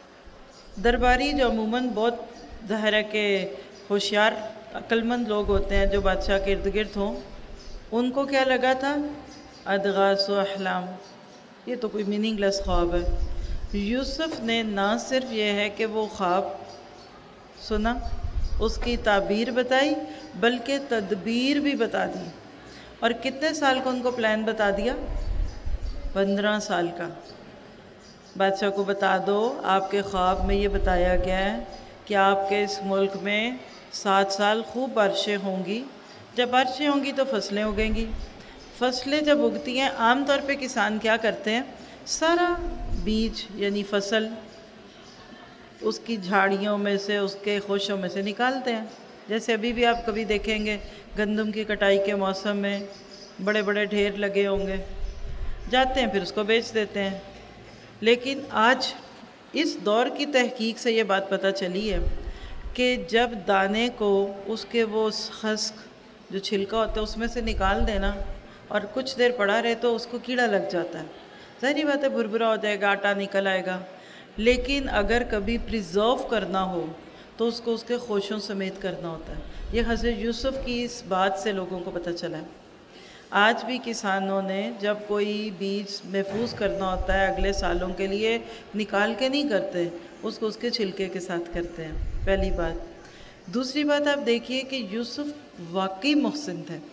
درباری جو عموماً بہت ظاہر ہے کہ ہوشیار عقل مند لوگ ہوتے ہیں جو بادشاہ کے ارد گرد ہوں، ان کو کیا لگا تھا؟ ادغاث و احلام، یہ تو کوئی میننگ لیس خواب ہے. یوسف نے نہ صرف یہ ہے کہ وہ خواب سنا، اس کی تعبیر بتائی، بلکہ تدبیر بھی بتا دی. اور کتنے سال کا ان کو پلان بتا دیا؟ پندرہ سال کا. بادشاہ کو بتا دو آپ کے خواب میں یہ بتایا گیا ہے کہ آپ کے اس ملک میں سات سال خوب بارشیں ہوں گی. جب بارشیں ہوں گی تو فصلیں اگیں گی. فصلیں جب اگتی ہیں عام طور پہ کسان کیا کرتے ہیں؟ سارا بیج یعنی فصل اس کی جھاڑیوں میں سے، اس کے خوشوں میں سے نکالتے ہیں. جیسے ابھی بھی آپ کبھی دیکھیں گے گندم کی کٹائی کے موسم میں بڑے بڑے ڈھیر لگے ہوں گے، جاتے ہیں پھر اس کو بیچ دیتے ہیں. لیکن آج اس دور کی تحقیق سے یہ بات پتہ چلی ہے کہ جب دانے کو اس کے وہ خسک جو چھلکا ہوتا ہے اس میں سے نکال دینا اور کچھ دیر پڑا رہے تو اس کو کیڑا لگ جاتا ہے. ظاہری بات ہے بھربھرا ہو جائے گا، آٹا نکل آئے گا. لیکن اگر کبھی پریزرو کرنا ہو تو اس کو اس کے خوشوں سمیت کرنا ہوتا ہے. یہ حضرت یوسف کی اس بات سے لوگوں کو پتہ چلا ہے. آج بھی کسانوں نے جب کوئی بیج محفوظ کرنا ہوتا ہے اگلے سالوں کے لیے، نکال کے نہیں کرتے، اس کو اس کے چھلکے کے ساتھ کرتے ہیں، پہلی بات۔ دوسری بات آپ دیکھیے کہ یوسف واقعی محسن تھے۔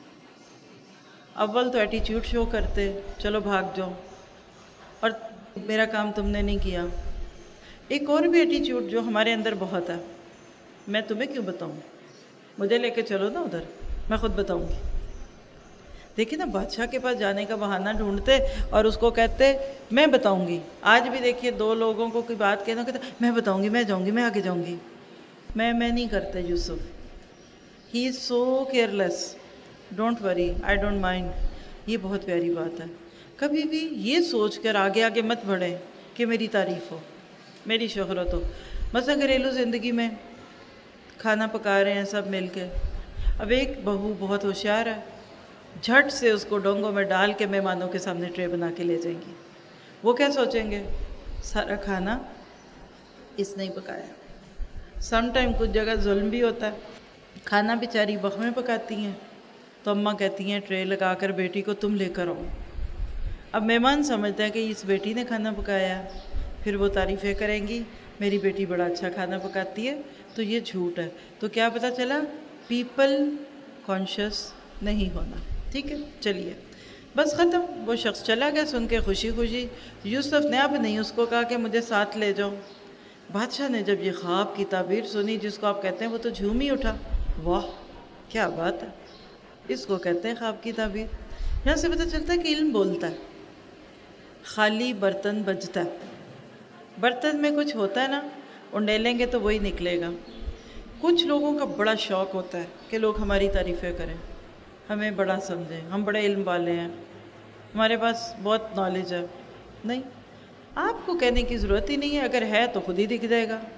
اول تو ایٹیٹیوڈ شو کرتے، چلو بھاگ جاؤ، اور میرا کام تم نے نہیں کیا۔ ایک اور بھی ایٹیٹیوڈ جو ہمارے اندر بہت ہے، میں تمہیں کیوں بتاؤں، مجھے لے کے چلو نا ادھر، میں خود بتاؤں گی۔ دیکھیں نا، بادشاہ کے پاس جانے کا بہانہ ڈھونڈتے اور اس کو کہتے میں بتاؤں گی۔ آج بھی دیکھیے دو لوگوں کو کوئی بات کہنا، کہتے میں بتاؤں گی، میں جاؤں گی، میں آگے جاؤں گی۔ میں میں نہیں کرتے یوسف، ہی از سو care less, don't worry, I don't mind. یہ بہت پیاری بات ہے۔ کبھی بھی یہ سوچ کر آگے آگے مت بڑھیں کہ میری تعریف ہو، میری شہرت ہو۔ مثلا گھریلو زندگی میں کھانا پکا رہے ہیں سب مل کے، اب ایک بہو بہت ہوشیار ہے، جھٹ سے اس کو ڈونگوں میں ڈال کے مہمانوں کے سامنے ٹرے بنا کے لے جائیں گی۔ وہ کیا سوچیں گے؟ سارا کھانا اس نے ہی پکایا۔ سم ٹائم کچھ جگہ ظلم بھی ہوتا ہے، کھانا بیچاری بہویں پکاتی ہیں تو اماں کہتی ہیں ٹرے لگا کر بیٹی کو تم لے کر آؤ۔ اب مہمان سمجھتے ہیں کہ اس بیٹی نے کھانا پکایا، پھر وہ تعریفیں کریں گی میری بیٹی بڑا اچھا کھانا پکاتی ہے، تو یہ جھوٹ ہے۔ تو کیا پتہ چلا؟ پیپل کانشیس نہیں ہونا۔ ٹھیک ہے، چلیے بس ختم۔ وہ شخص چلا گیا سن کے خوشی خوشی۔ یوسف نے اب نہیں اس کو کہا کہ مجھے ساتھ لے جاؤ۔ بادشاہ نے جب یہ خواب کی تعبیر سنی، جس کو آپ کہتے ہیں، وہ تو جھوم ہی اٹھا، واہ کیا بات ہے، اس کو کہتے ہیں خواب کی تعبیر۔ یہاں سے پتہ چلتا ہے کہ علم بولتا ہے، خالی برتن بجتا ہے۔ برتن میں کچھ ہوتا ہے نا، انڈیلیں گے تو وہی نکلے گا۔ کچھ لوگوں کا بڑا شوق ہوتا ہے کہ لوگ ہماری تعریفیں کریں، ہمیں بڑا سمجھیں، ہم بڑے علم والے ہیں، ہمارے پاس بہت نالج ہے۔ نہیں، آپ کو کہنے کی ضرورت ہی نہیں ہے، اگر ہے تو خود ہی دکھ جائے گا،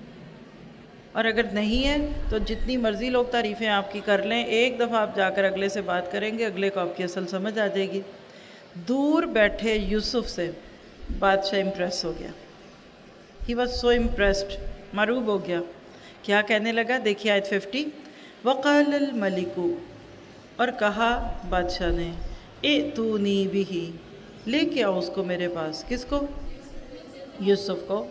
اور اگر نہیں ہے تو جتنی مرضی لوگ تعریفیں آپ کی کر لیں، ایک دفعہ آپ جا کر اگلے سے بات کریں گے، اگلے کو آپ کی اصل سمجھ آ جائے گی۔ دور بیٹھے یوسف سے بادشاہ امپریس ہو گیا، ہی واز سو امپریسڈ، معروب ہو گیا۔ کیا کہنے لگا؟ دیکھیے آیت ففٹی، وقال الملک، اور کہا بادشاہ نے، ائتونی بہ، لے کے آؤ اس کو میرے پاس۔ کس کو؟ یوسف کو۔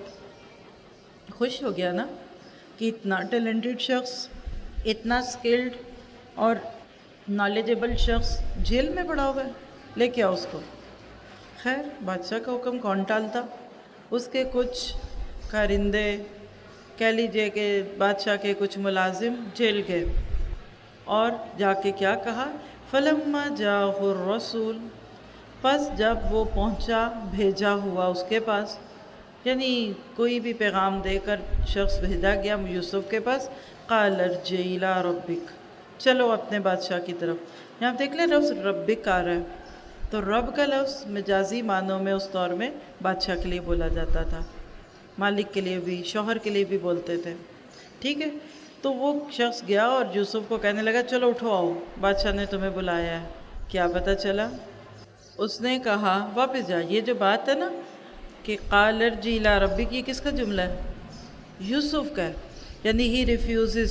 خوش ہو گیا نا کہ اتنا ٹیلنٹڈ شخص، اتنا سکلڈ اور نالجبل شخص جیل میں پڑا ہوا ہے، لے کے آؤ اس کو۔ خیر بادشاہ کا حکم کون ٹالتا؟ اس کے کچھ کارندے، کہہ لیجئے کہ بادشاہ کے کچھ ملازم جیل گئے، اور جا کے کیا کہا؟ فلما جاءہ الرسول، پس جب وہ پہنچا بھیجا ہوا اس کے پاس، یعنی کوئی بھی پیغام دے کر شخص بھیجا گیا یوسف کے پاس، قال ارجع الی ربک، چلو اپنے بادشاہ کی طرف۔ یہاں دیکھ لیں لفظ ربک آ رہا ہے، تو رب کا لفظ مجازی معنوں میں اس دور میں بادشاہ کے لیے بولا جاتا تھا، مالک کے لیے بھی، شوہر کے لیے بھی بولتے تھے۔ ٹھیک ہے، تو وہ شخص گیا اور یوسف کو کہنے لگا چلو اٹھو آؤ، بادشاہ نے تمہیں بلایا ہے۔ کیا پتہ چلا؟ اس نے کہا واپس جا۔ یہ جو بات ہے نا کہ قال ارجع الی ربک، یہ کس کا جملہ ہے؟ یوسف کا ہے، یعنی ہی ریفیوزز،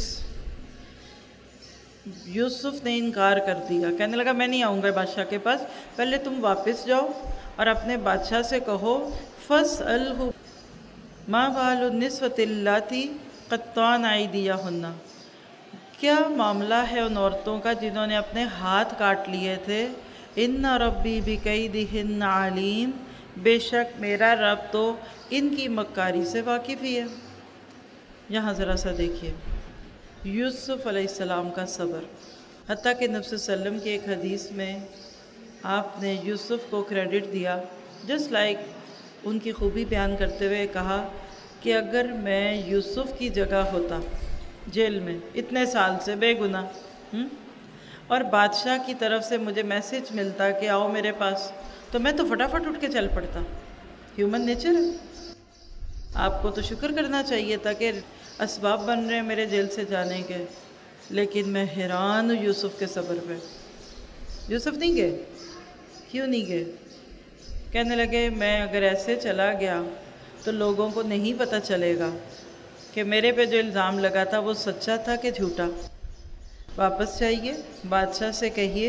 یوسف نے انکار کر دیا، کہنے لگا میں نہیں آؤں گا بادشاہ کے پاس، پہلے تم واپس جاؤ اور اپنے بادشاہ سے کہو فاسألہ ما بال النسوۃ اللاتی قطعن ایدیہن، کیا معاملہ ہے ان عورتوں کا جنہوں نے اپنے ہاتھ کاٹ لیے تھے، ان ربی بکیدہن علیم، بے شک میرا رب تو ان کی مکاری سے واقف ہی ہے۔ یہاں ذرا سا دیکھیے یوسف علیہ السلام کا صبر، حتیٰ کہ نبی صلی اللہ علیہ وسلم کی ایک حدیث میں آپ نے یوسف کو کریڈٹ دیا، جسٹ لائک ان کی خوبی بیان کرتے ہوئے کہا کہ اگر میں یوسف کی جگہ ہوتا جیل میں اتنے سال سے بے گناہ، اور بادشاہ کی طرف سے مجھے میسج ملتا کہ آؤ میرے پاس، تو میں تو فٹافٹ اٹھ کے چل پڑتا۔ ہیومن نیچر ہے۔ آپ کو تو شکر کرنا چاہیے تھا کہ اسباب بن رہے ہیں میرے جیل سے جانے کے، لیکن میں حیران ہوں یوسف کے صبر پہ۔ یوسف نہیں گئے، کیوں نہیں گئے؟ کہنے لگے میں اگر ایسے چلا گیا تو لوگوں کو نہیں پتہ چلے گا کہ میرے پہ جو الزام لگا تھا وہ سچا تھا کہ جھوٹا۔ واپس جائیے، بادشاہ سے کہیے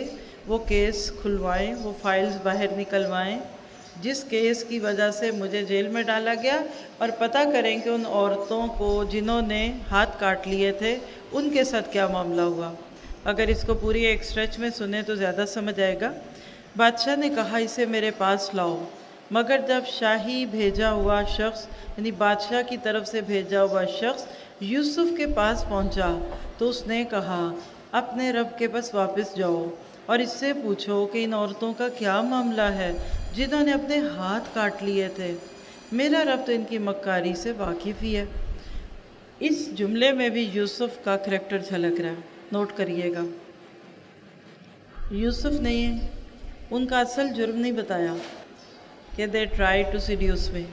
وہ کیس کھلوائیں، وہ فائلز باہر نکلوائیں جس کیس کی وجہ سے مجھے جیل میں ڈالا گیا، اور پتہ کریں کہ ان عورتوں کو جنہوں نے ہاتھ کاٹ لیے تھے ان کے ساتھ کیا معاملہ ہوا۔ اگر اس کو پوری ایک سٹریچ میں سنیں تو زیادہ سمجھ آئے گا۔ بادشاہ نے کہا اسے میرے پاس لاؤ، مگر جب شاہی بھیجا ہوا شخص یعنی بادشاہ کی طرف سے بھیجا ہوا شخص یوسف کے پاس پہنچا تو اس نے کہا اپنے رب کے پاس واپس جاؤ اور اس سے پوچھو کہ ان عورتوں کا کیا معاملہ ہے جنہوں نے اپنے ہاتھ کاٹ لیے تھے، میرا رب تو ان کی مکاری سے واقف ہی ہے۔ اس جملے میں بھی یوسف کا کریکٹر جھلک رہا ہے، نوٹ کریے گا۔ یوسف نے ان کا اصل جرم نہیں بتایا کہ they try to seduce me,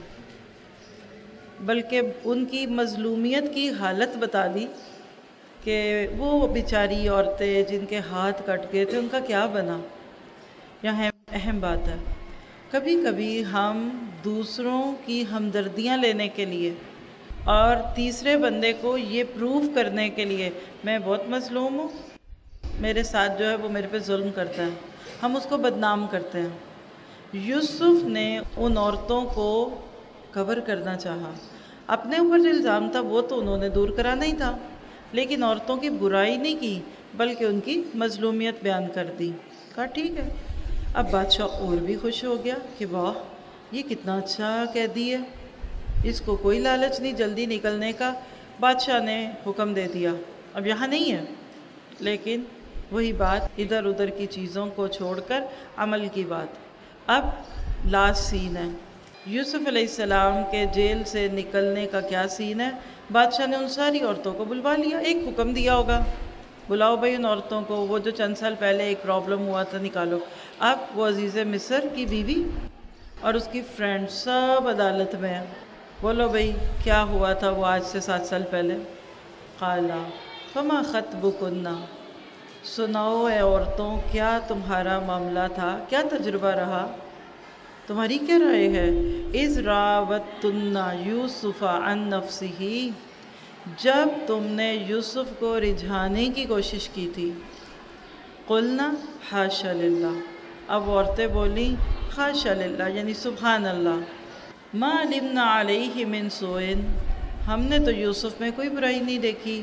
بلکہ ان کی مظلومیت کی حالت بتا دی کہ وہ بیچاری عورتیں جن کے ہاتھ کٹ گئے تھے ان کا کیا بنا۔ یہاں اہم بات ہے، کبھی کبھی ہم دوسروں کی ہمدردیاں لینے کے لیے اور تیسرے بندے کو یہ پروف کرنے کے لیے میں بہت مظلوم ہوں، میرے ساتھ جو ہے وہ میرے پہ ظلم کرتا ہے، ہم اس کو بدنام کرتے ہیں۔ یوسف نے ان عورتوں کو کور کرنا چاہا، اپنے اوپر جو الزام تھا وہ تو انہوں نے دور کرانا ہی تھا، لیکن عورتوں کی برائی نہیں کی بلکہ ان کی مظلومیت بیان کر دی۔ کہا ٹھیک ہے۔ اب بادشاہ اور بھی خوش ہو گیا کہ واہ یہ کتنا اچھا قیدی ہے، اس کو کوئی لالچ نہیں جلدی نکلنے کا۔ بادشاہ نے حکم دے دیا، اب یہاں نہیں ہے، لیکن وہی بات ادھر ادھر کی چیزوں کو چھوڑ کر عمل کی بات۔ اب لاسٹ سین ہے یوسف علیہ السلام کے جیل سے نکلنے کا۔ کیا سین ہے؟ بادشاہ نے ان ساری عورتوں کو بلوا لیا، ایک حکم دیا ہوگا بلاؤ بھائی ان عورتوں کو، وہ جو چند سال پہلے ایک پرابلم ہوا تھا نکالو۔ اب وہ عزیز مصر کی بیوی اور اس کی فرینڈ سب عدالت میں ہیں، بولو بھئی کیا ہوا تھا وہ آج سے سات سال پہلے۔ قالا فما خطبکن، سناؤ اے عورتوں کیا تمہارا معاملہ تھا، کیا تجربہ رہا، تمہاری کیا رائے ہے۔ اذ راوتن یوسف عن نفسہ، جب تم نے یوسف کو رجھانے کی کوشش کی تھی۔ قلنا حاشا للہ، اب عورتیں بولیں حاشا للہ یعنی سبحان اللہ، ما علمنا علیہ من سوء، ہم نے تو یوسف میں کوئی برائی نہیں دیکھی۔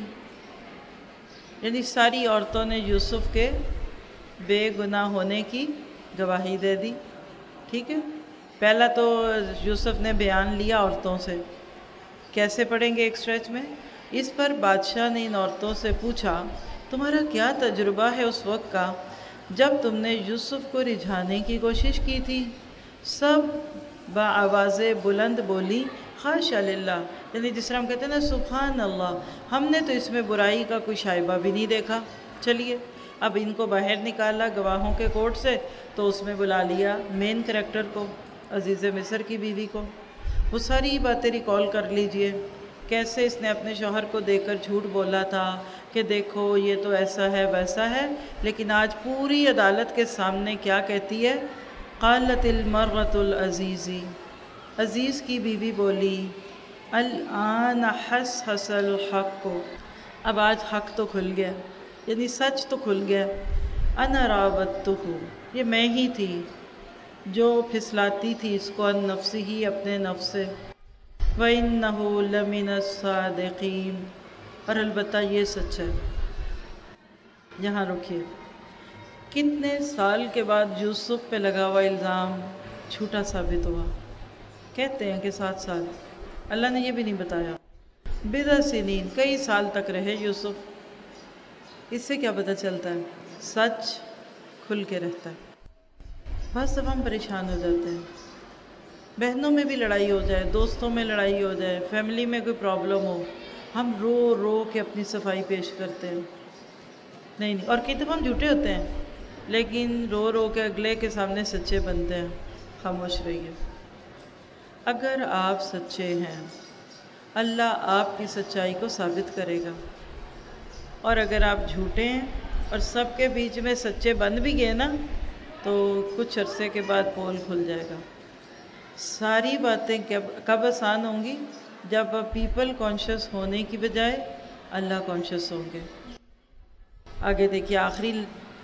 یعنی ساری عورتوں نے یوسف کے بے گناہ ہونے کی گواہی دے دی، ٹھیک ہے۔ پہلا تو یوسف نے بیان لیا عورتوں سے، کیسے پڑھیں گے ایک سٹریچ میں۔ اس پر بادشاہ نے ان عورتوں سے پوچھا تمہارا کیا تجربہ ہے اس وقت کا جب تم نے یوسف کو رجھانے کی کوشش کی تھی۔ سب بآواز بلند بولی حاشا للہ، یعنی جس طرح ہم کہتے ہیں نا سبحان اللہ، ہم نے تو اس میں برائی کا کوئی شائبہ بھی نہیں دیکھا۔ چلیے اب ان کو باہر نکالا گواہوں کے کورٹ سے، تو اس میں بلا لیا مین کریکٹر کو، عزیز مصر کی بیوی کو۔ وہ ساری باتیں ریکال کر لیجئے، کیسے اس نے اپنے شوہر کو دیکھ کر جھوٹ بولا تھا کہ دیکھو یہ تو ایسا ہے ویسا ہے، لیکن آج پوری عدالت کے سامنے کیا کہتی ہے۔ قالت المرۃ العزیز، عزیز کی بیوی بولی الآن حس حس الحق، اب آج حق تو کھل گیا، یعنی سچ تو کھل گیا۔ انا راودتہ، یہ میں ہی تھی جو پھسلاتی تھی اس کو، عن نفسہ، اپنے نفس سے، وَإِنَّهُ لَمِنَ الصَّادِقِينَ، اور البتہ یہ سچ ہے۔ یہاں رکھیے، کتنے سال کے بعد یوسف پہ لگا ہوا الزام جھوٹا ثابت ہوا؟ کہتے ہیں کہ سات سال، اللہ نے یہ بھی نہیں بتایا۔ بضع سنین، کئی سال تک رہے یوسف۔ اس سے کیا پتہ چلتا ہے؟ سچ کھل کے رہتا ہے۔ بس اب ہم پریشان ہو جاتے ہیں، بہنوں میں بھی لڑائی ہو جائے، دوستوں میں لڑائی ہو جائے، فیملی میں کوئی پرابلم ہو، ہم رو رو کے اپنی صفائی پیش کرتے ہیں۔ نہیں نہیں، اور کئی دفعہ ہم جھوٹے ہوتے ہیں لیکن رو رو کے اگلے کے سامنے سچے بنتے ہیں۔ خاموش رہیے، اگر آپ سچے ہیں اللہ آپ کی سچائی کو ثابت کرے گا، اور اگر آپ جھوٹے ہیں اور سب کے بیچ میں سچے بن بھی گئے نا تو کچھ عرصے کے بعد پول کھل جائے گا۔ ساری باتیں کب آسان ہوں گی؟ جب آپ پیپل کانشیس ہونے کی بجائے اللہ کانشیس ہوں گے۔ آگے دیکھیے، آخری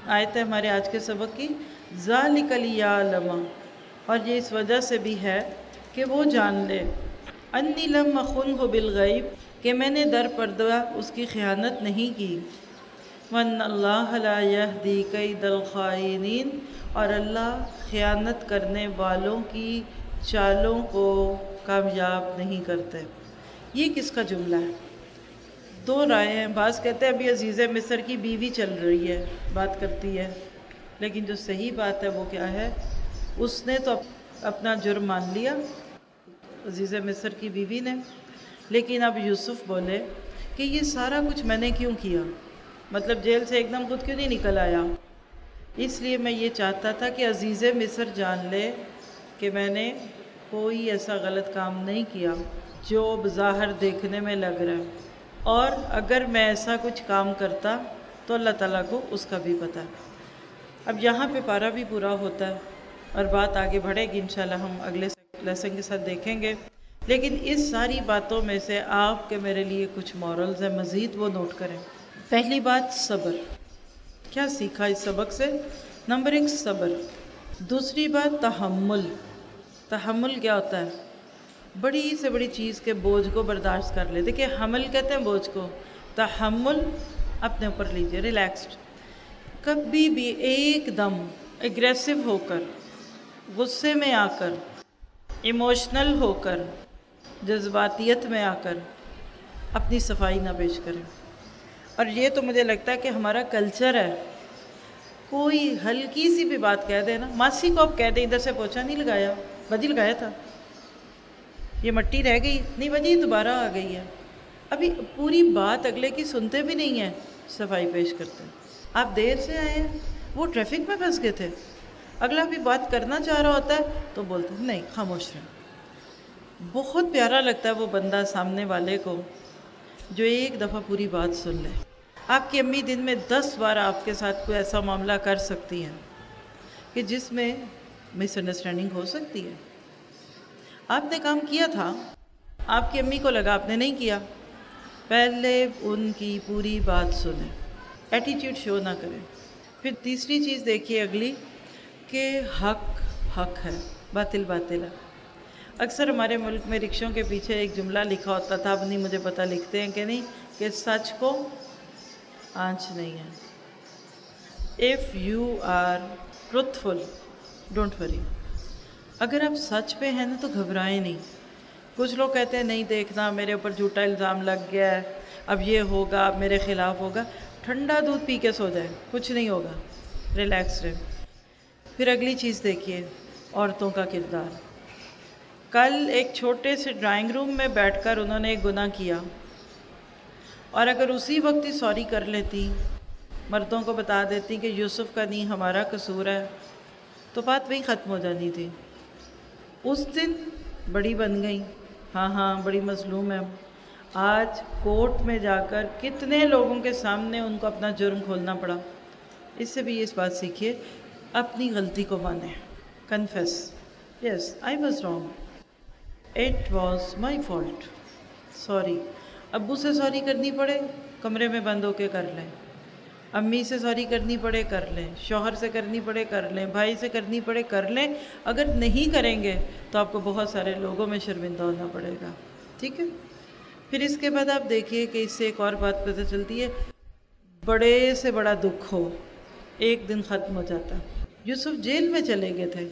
آیت ہے ہمارے آج کے سبق کی، ذالک لیعلم، اور یہ اس وجہ سے بھی ہے کہ وہ جان لے، انی لم اخنہ بالغیب، کہ میں نے در پردہ اس کی خیانت نہیں کی، وَأَنَّ اللَّهَ لَا يَهْدِي كَيْدَ الْخَائِنِينَ، اور اللہ خیانت کرنے والوں کی چالوں کو کامیاب نہیں کرتے۔ یہ کس کا جملہ ہے؟ دو رائے ہیں، بعض کہتے ہیں ابھی عزیز مصر کی بیوی چل رہی ہے، بات کرتی ہے، لیکن جو صحیح بات ہے وہ کیا ہے، اس نے تو اپنا جرم مان لیا، عزیز مصر کی بیوی نے، لیکن اب یوسف بولے کہ یہ سارا کچھ میں نے کیوں کیا، مطلب جیل سے ایک دم خود کیوں نہیں نکل آیا، اس لیے میں یہ چاہتا تھا کہ عزیز مصر جان لے کہ میں نے کوئی ایسا غلط کام نہیں کیا جو بظاہر دیکھنے میں لگ رہا ہے، اور اگر میں ایسا کچھ کام کرتا تو اللہ تعالیٰ کو اس کا بھی پتہ ہے۔ اب یہاں پہ پارہ بھی پورا ہوتا ہے اور بات آگے بڑھے گی، انشاءاللہ ہم اگلے لیسن کے ساتھ دیکھیں گے، لیکن اس ساری باتوں میں سے آپ کے میرے لیے کچھ مورلز ہیں مزید، وہ نوٹ کریں۔ پہلی بات صبر، کیا سیکھا اس سبق سے؟ نمبر ایک صبر۔ دوسری بات تحمل، تحمل کیا ہوتا ہے؟ بڑی سے بڑی چیز کے بوجھ کو برداشت کر لے، دیکھیں حمل کہتے ہیں بوجھ کو، تحمل اپنے اوپر لیجئے، ریلیکسڈ، کبھی بھی ایک دم اگریسو ہو کر، غصے میں آ کر، ایموشنل ہو کر، جذباتیت میں آ کر اپنی صفائی نہ پیش کریں۔ اور یہ تو مجھے لگتا ہے کہ ہمارا کلچر ہے، کوئی ہلکی سی بھی بات کہہ دے نا، ماسی کو آپ کہہ دیں ادھر سے پوچھا نہیں لگایا، باجی لگایا تھا، یہ مٹی رہ گئی نہیں باجی دوبارہ آ گئی ہے، ابھی پوری بات اگلے کی سنتے بھی نہیں ہیں، صفائی پیش کرتے ہیں۔ آپ دیر سے آئے ہیں، وہ ٹریفک میں پھنس گئے تھے، اگلا بھی بات کرنا چاہ رہا ہوتا ہے تو بولتے ہیں نہیں خاموش رہیں۔ بہت پیارا لگتا ہے وہ بندہ سامنے والے کو جو ایک دفعہ پوری بات سن لے۔ آپ کی امی دن میں دس بار آپ کے ساتھ کوئی ایسا معاملہ کر سکتی ہیں کہ جس میں مس انڈرسٹینڈنگ ہو سکتی ہے، آپ نے کام کیا تھا، آپ کی امی کو لگا آپ نے نہیں کیا، پہلے ان کی پوری بات سنیں، ایٹیٹیوڈ شو نہ کریں۔ پھر تیسری چیز دیکھیے اگلی، کہ حق حق ہے، باطل باطل ہے۔ اکثر ہمارے ملک میں رکشوں کے پیچھے ایک جملہ لکھا ہوتا تھا، اب نہیں مجھے پتہ لکھتے ہیں کہ نہیں، کہ سچ کو آنچ نہیں ہے۔ If you are truthful, don't worry۔ اگر آپ سچ پہ ہیں نا تو گھبرائیں نہیں۔ کچھ لوگ کہتے ہیں نہیں دیکھنا میرے اوپر جھوٹا الزام لگ گیا ہے، اب یہ ہوگا، اب میرے خلاف ہوگا، ٹھنڈا دودھ پی کے سو جائے، کچھ نہیں ہوگا، ریلیکس رہیں۔ پھر اگلی چیز دیکھیے، عورتوں کا کردار۔ کل ایک چھوٹے سے ڈرائنگ روم میں بیٹھ کر انہوں نے ایک گناہ کیا، اور اگر اسی وقت ہی سوری کر لیتی، مردوں کو بتا دیتی کہ یوسف کا نہیں ہمارا قصور ہے، تو بات وہی ختم ہو جانی تھی۔ اس دن بڑی بن گئی، ہاں ہاں بڑی مظلوم ہے، آج کورٹ میں جا کر کتنے لوگوں کے سامنے ان کو اپنا جرم کھولنا پڑا۔ اس سے بھی اس بات سیکھیے، اپنی غلطی کو مانیں، confess, yes I was wrong, it was my fault, sorry. ابو سے سوری کرنی پڑے کمرے میں بند ہو کے کر لیں، امی سے سوری کرنی پڑے کر لیں، شوہر سے کرنی پڑے کر لیں، بھائی سے کرنی پڑے کر لیں، اگر نہیں کریں گے تو آپ کو بہت سارے لوگوں میں شرمندہ ہونا پڑے گا، ٹھیک ہے؟ پھر اس کے بعد آپ دیکھیے کہ اس سے ایک اور بات پتہ چلتی ہے، بڑے سے بڑا دکھ ہو ایک دن ختم ہو جاتا۔ یوسف جیل میں چلے گئے تھے،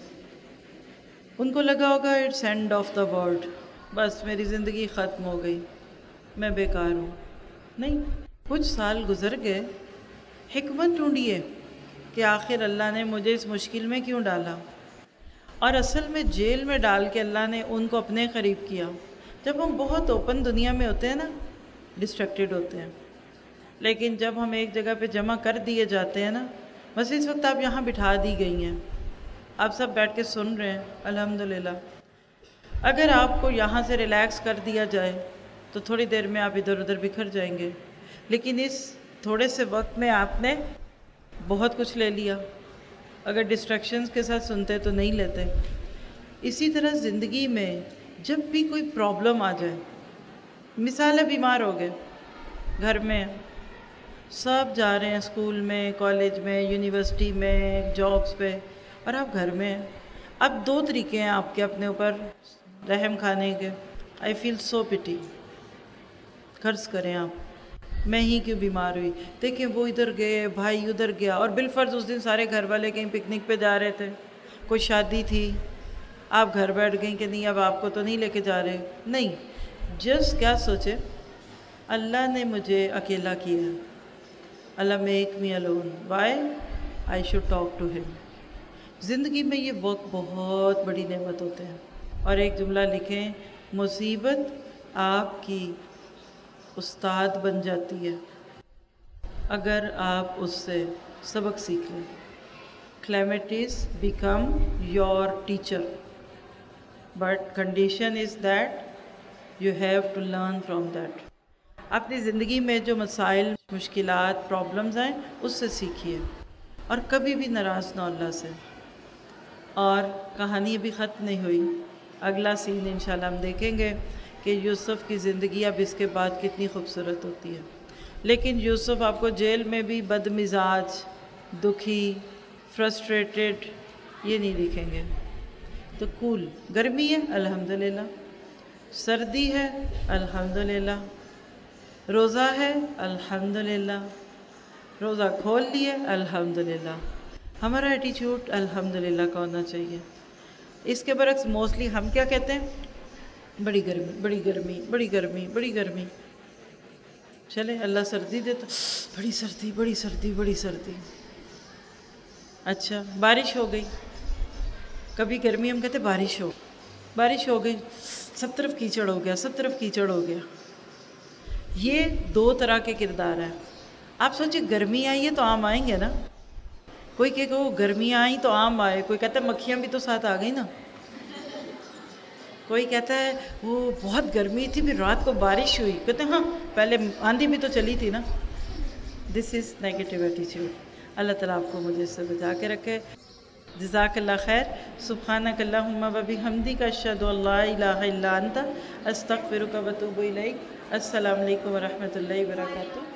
ان کو لگا ہوگا it's end of the world, بس میری زندگی ختم ہو گئی، میں بیکار ہوں۔ نہیں، کچھ سال گزر گئے، حکمت ڈھونڈیے کہ آخر اللہ نے مجھے اس مشکل میں کیوں ڈالا، اور اصل میں جیل میں ڈال کے اللہ نے ان کو اپنے قریب کیا۔ جب ہم بہت اوپن دنیا میں ہوتے ہیں نا، ڈسٹریکٹڈ ہوتے ہیں، لیکن جب ہم ایک جگہ پہ جمع کر دیے جاتے ہیں نا، بس اس وقت آپ یہاں بٹھا دی گئی ہیں، آپ سب بیٹھ کے سن رہے ہیں الحمدللہ۔ اگر آپ کو یہاں سے ریلیکس کر دیا جائے تو تھوڑی دیر میں آپ ادھر ادھر بکھر جائیں گے، لیکن اس تھوڑے سے وقت میں آپ نے بہت کچھ لے لیا، اگر ڈسٹریکشنز کے ساتھ سنتے تو نہیں لیتے۔ اسی طرح زندگی میں جب بھی کوئی پرابلم آ جائے، مثال ہے بیمار ہو گئے گھر میں، سب جا رہے ہیں اسکول میں، کالج میں، یونیورسٹی میں، جابس پہ، اور آپ گھر میں ہیں۔ اب دو طریقے ہیں آپ کے اپنے اوپر رحم کھانے کے۔ آئی فیل سو پٹی، قرض کریں آپ، میں ہی کیوں بیمار ہوئی؟ دیکھیں وہ ادھر گئے، بھائی ادھر گیا، اور بالفرض اس دن سارے گھر والے کہیں پکنک پہ جا رہے تھے، کوئی شادی تھی، آپ گھر بیٹھ گئیں کہ نہیں اب آپ کو تو نہیں لے کے جا رہے۔ نہیں، جسٹ کیا سوچے، اللہ نے مجھے اکیلا کیا ہے، Allah make me alone, why I should talk to ہم۔ زندگی میں یہ وقت بہت بڑی نعمت ہوتے ہیں، اور ایک جملہ لکھیں، مصیبت آپ کی استاد بن جاتی ہے اگر آپ اس سے سبق سیکھ لیں۔ calamities become your teacher, but condition is that you have to learn from that. اپنی زندگی میں جو مسائل، مشکلات، پرابلمز آئیں اس سے سیکھیے، اور کبھی بھی ناراض نہ اللہ سے۔ اور کہانی ابھی ختم نہیں ہوئی، اگلا سین انشاءاللہ ہم دیکھیں گے کہ یوسف کی زندگی اب اس کے بعد کتنی خوبصورت ہوتی ہے۔ لیکن یوسف آپ کو جیل میں بھی بد مزاج، دکھی، فرسٹریٹڈ یہ نہیں دکھیں گے۔ تو کول، گرمی ہے الحمدللہ، سردی ہے الحمدللہ، روزہ ہے الحمدللہ، روزہ کھول لیے الحمدللہ۔ ہمارا ایٹیچیوڈ الحمدللہ کا ہونا چاہیے۔ اس کے برعکس موسٹلی ہم کیا کہتے ہیں؟ بڑی گرمی، بڑی گرمی، بڑی گرمی، بڑی گرمی۔ چلے اللہ سردی دیتا، بڑی سردی، بڑی سردی، بڑی سردی۔ اچھا بارش ہو گئی، کبھی گرمی ہم کہتے بارش ہو، بارش ہو گئی، سب طرف کیچڑ ہو گیا، سب طرف کیچڑ ہو گیا۔ یہ دو طرح کے کردار ہیں۔ آپ سوچیں گرمی آئی ہے تو آم آئیں گے نا، کوئی کہ وہ گرمیاں آئیں تو آم آئے، کوئی کہتا ہے مکھیاں بھی تو ساتھ آ گئی نا، کوئی کہتا ہے وہ بہت گرمی تھی پھر رات کو بارش ہوئی، کہتے ہیں ہاں پہلے آندھی بھی تو چلی تھی نا۔ دس از نیگیٹو ایٹیچیوڈ۔ اللہ تعالیٰ آپ کو مجھے اس سے بچا کے رکھے۔ جزاک اللہ خیر۔ سبحانک اللہم و بحمدک، اشہد ان لا الہ الا انت، استغفرک و اتوب الیک۔ السلام علیکم و رحمۃ اللہ وبرکاتہ۔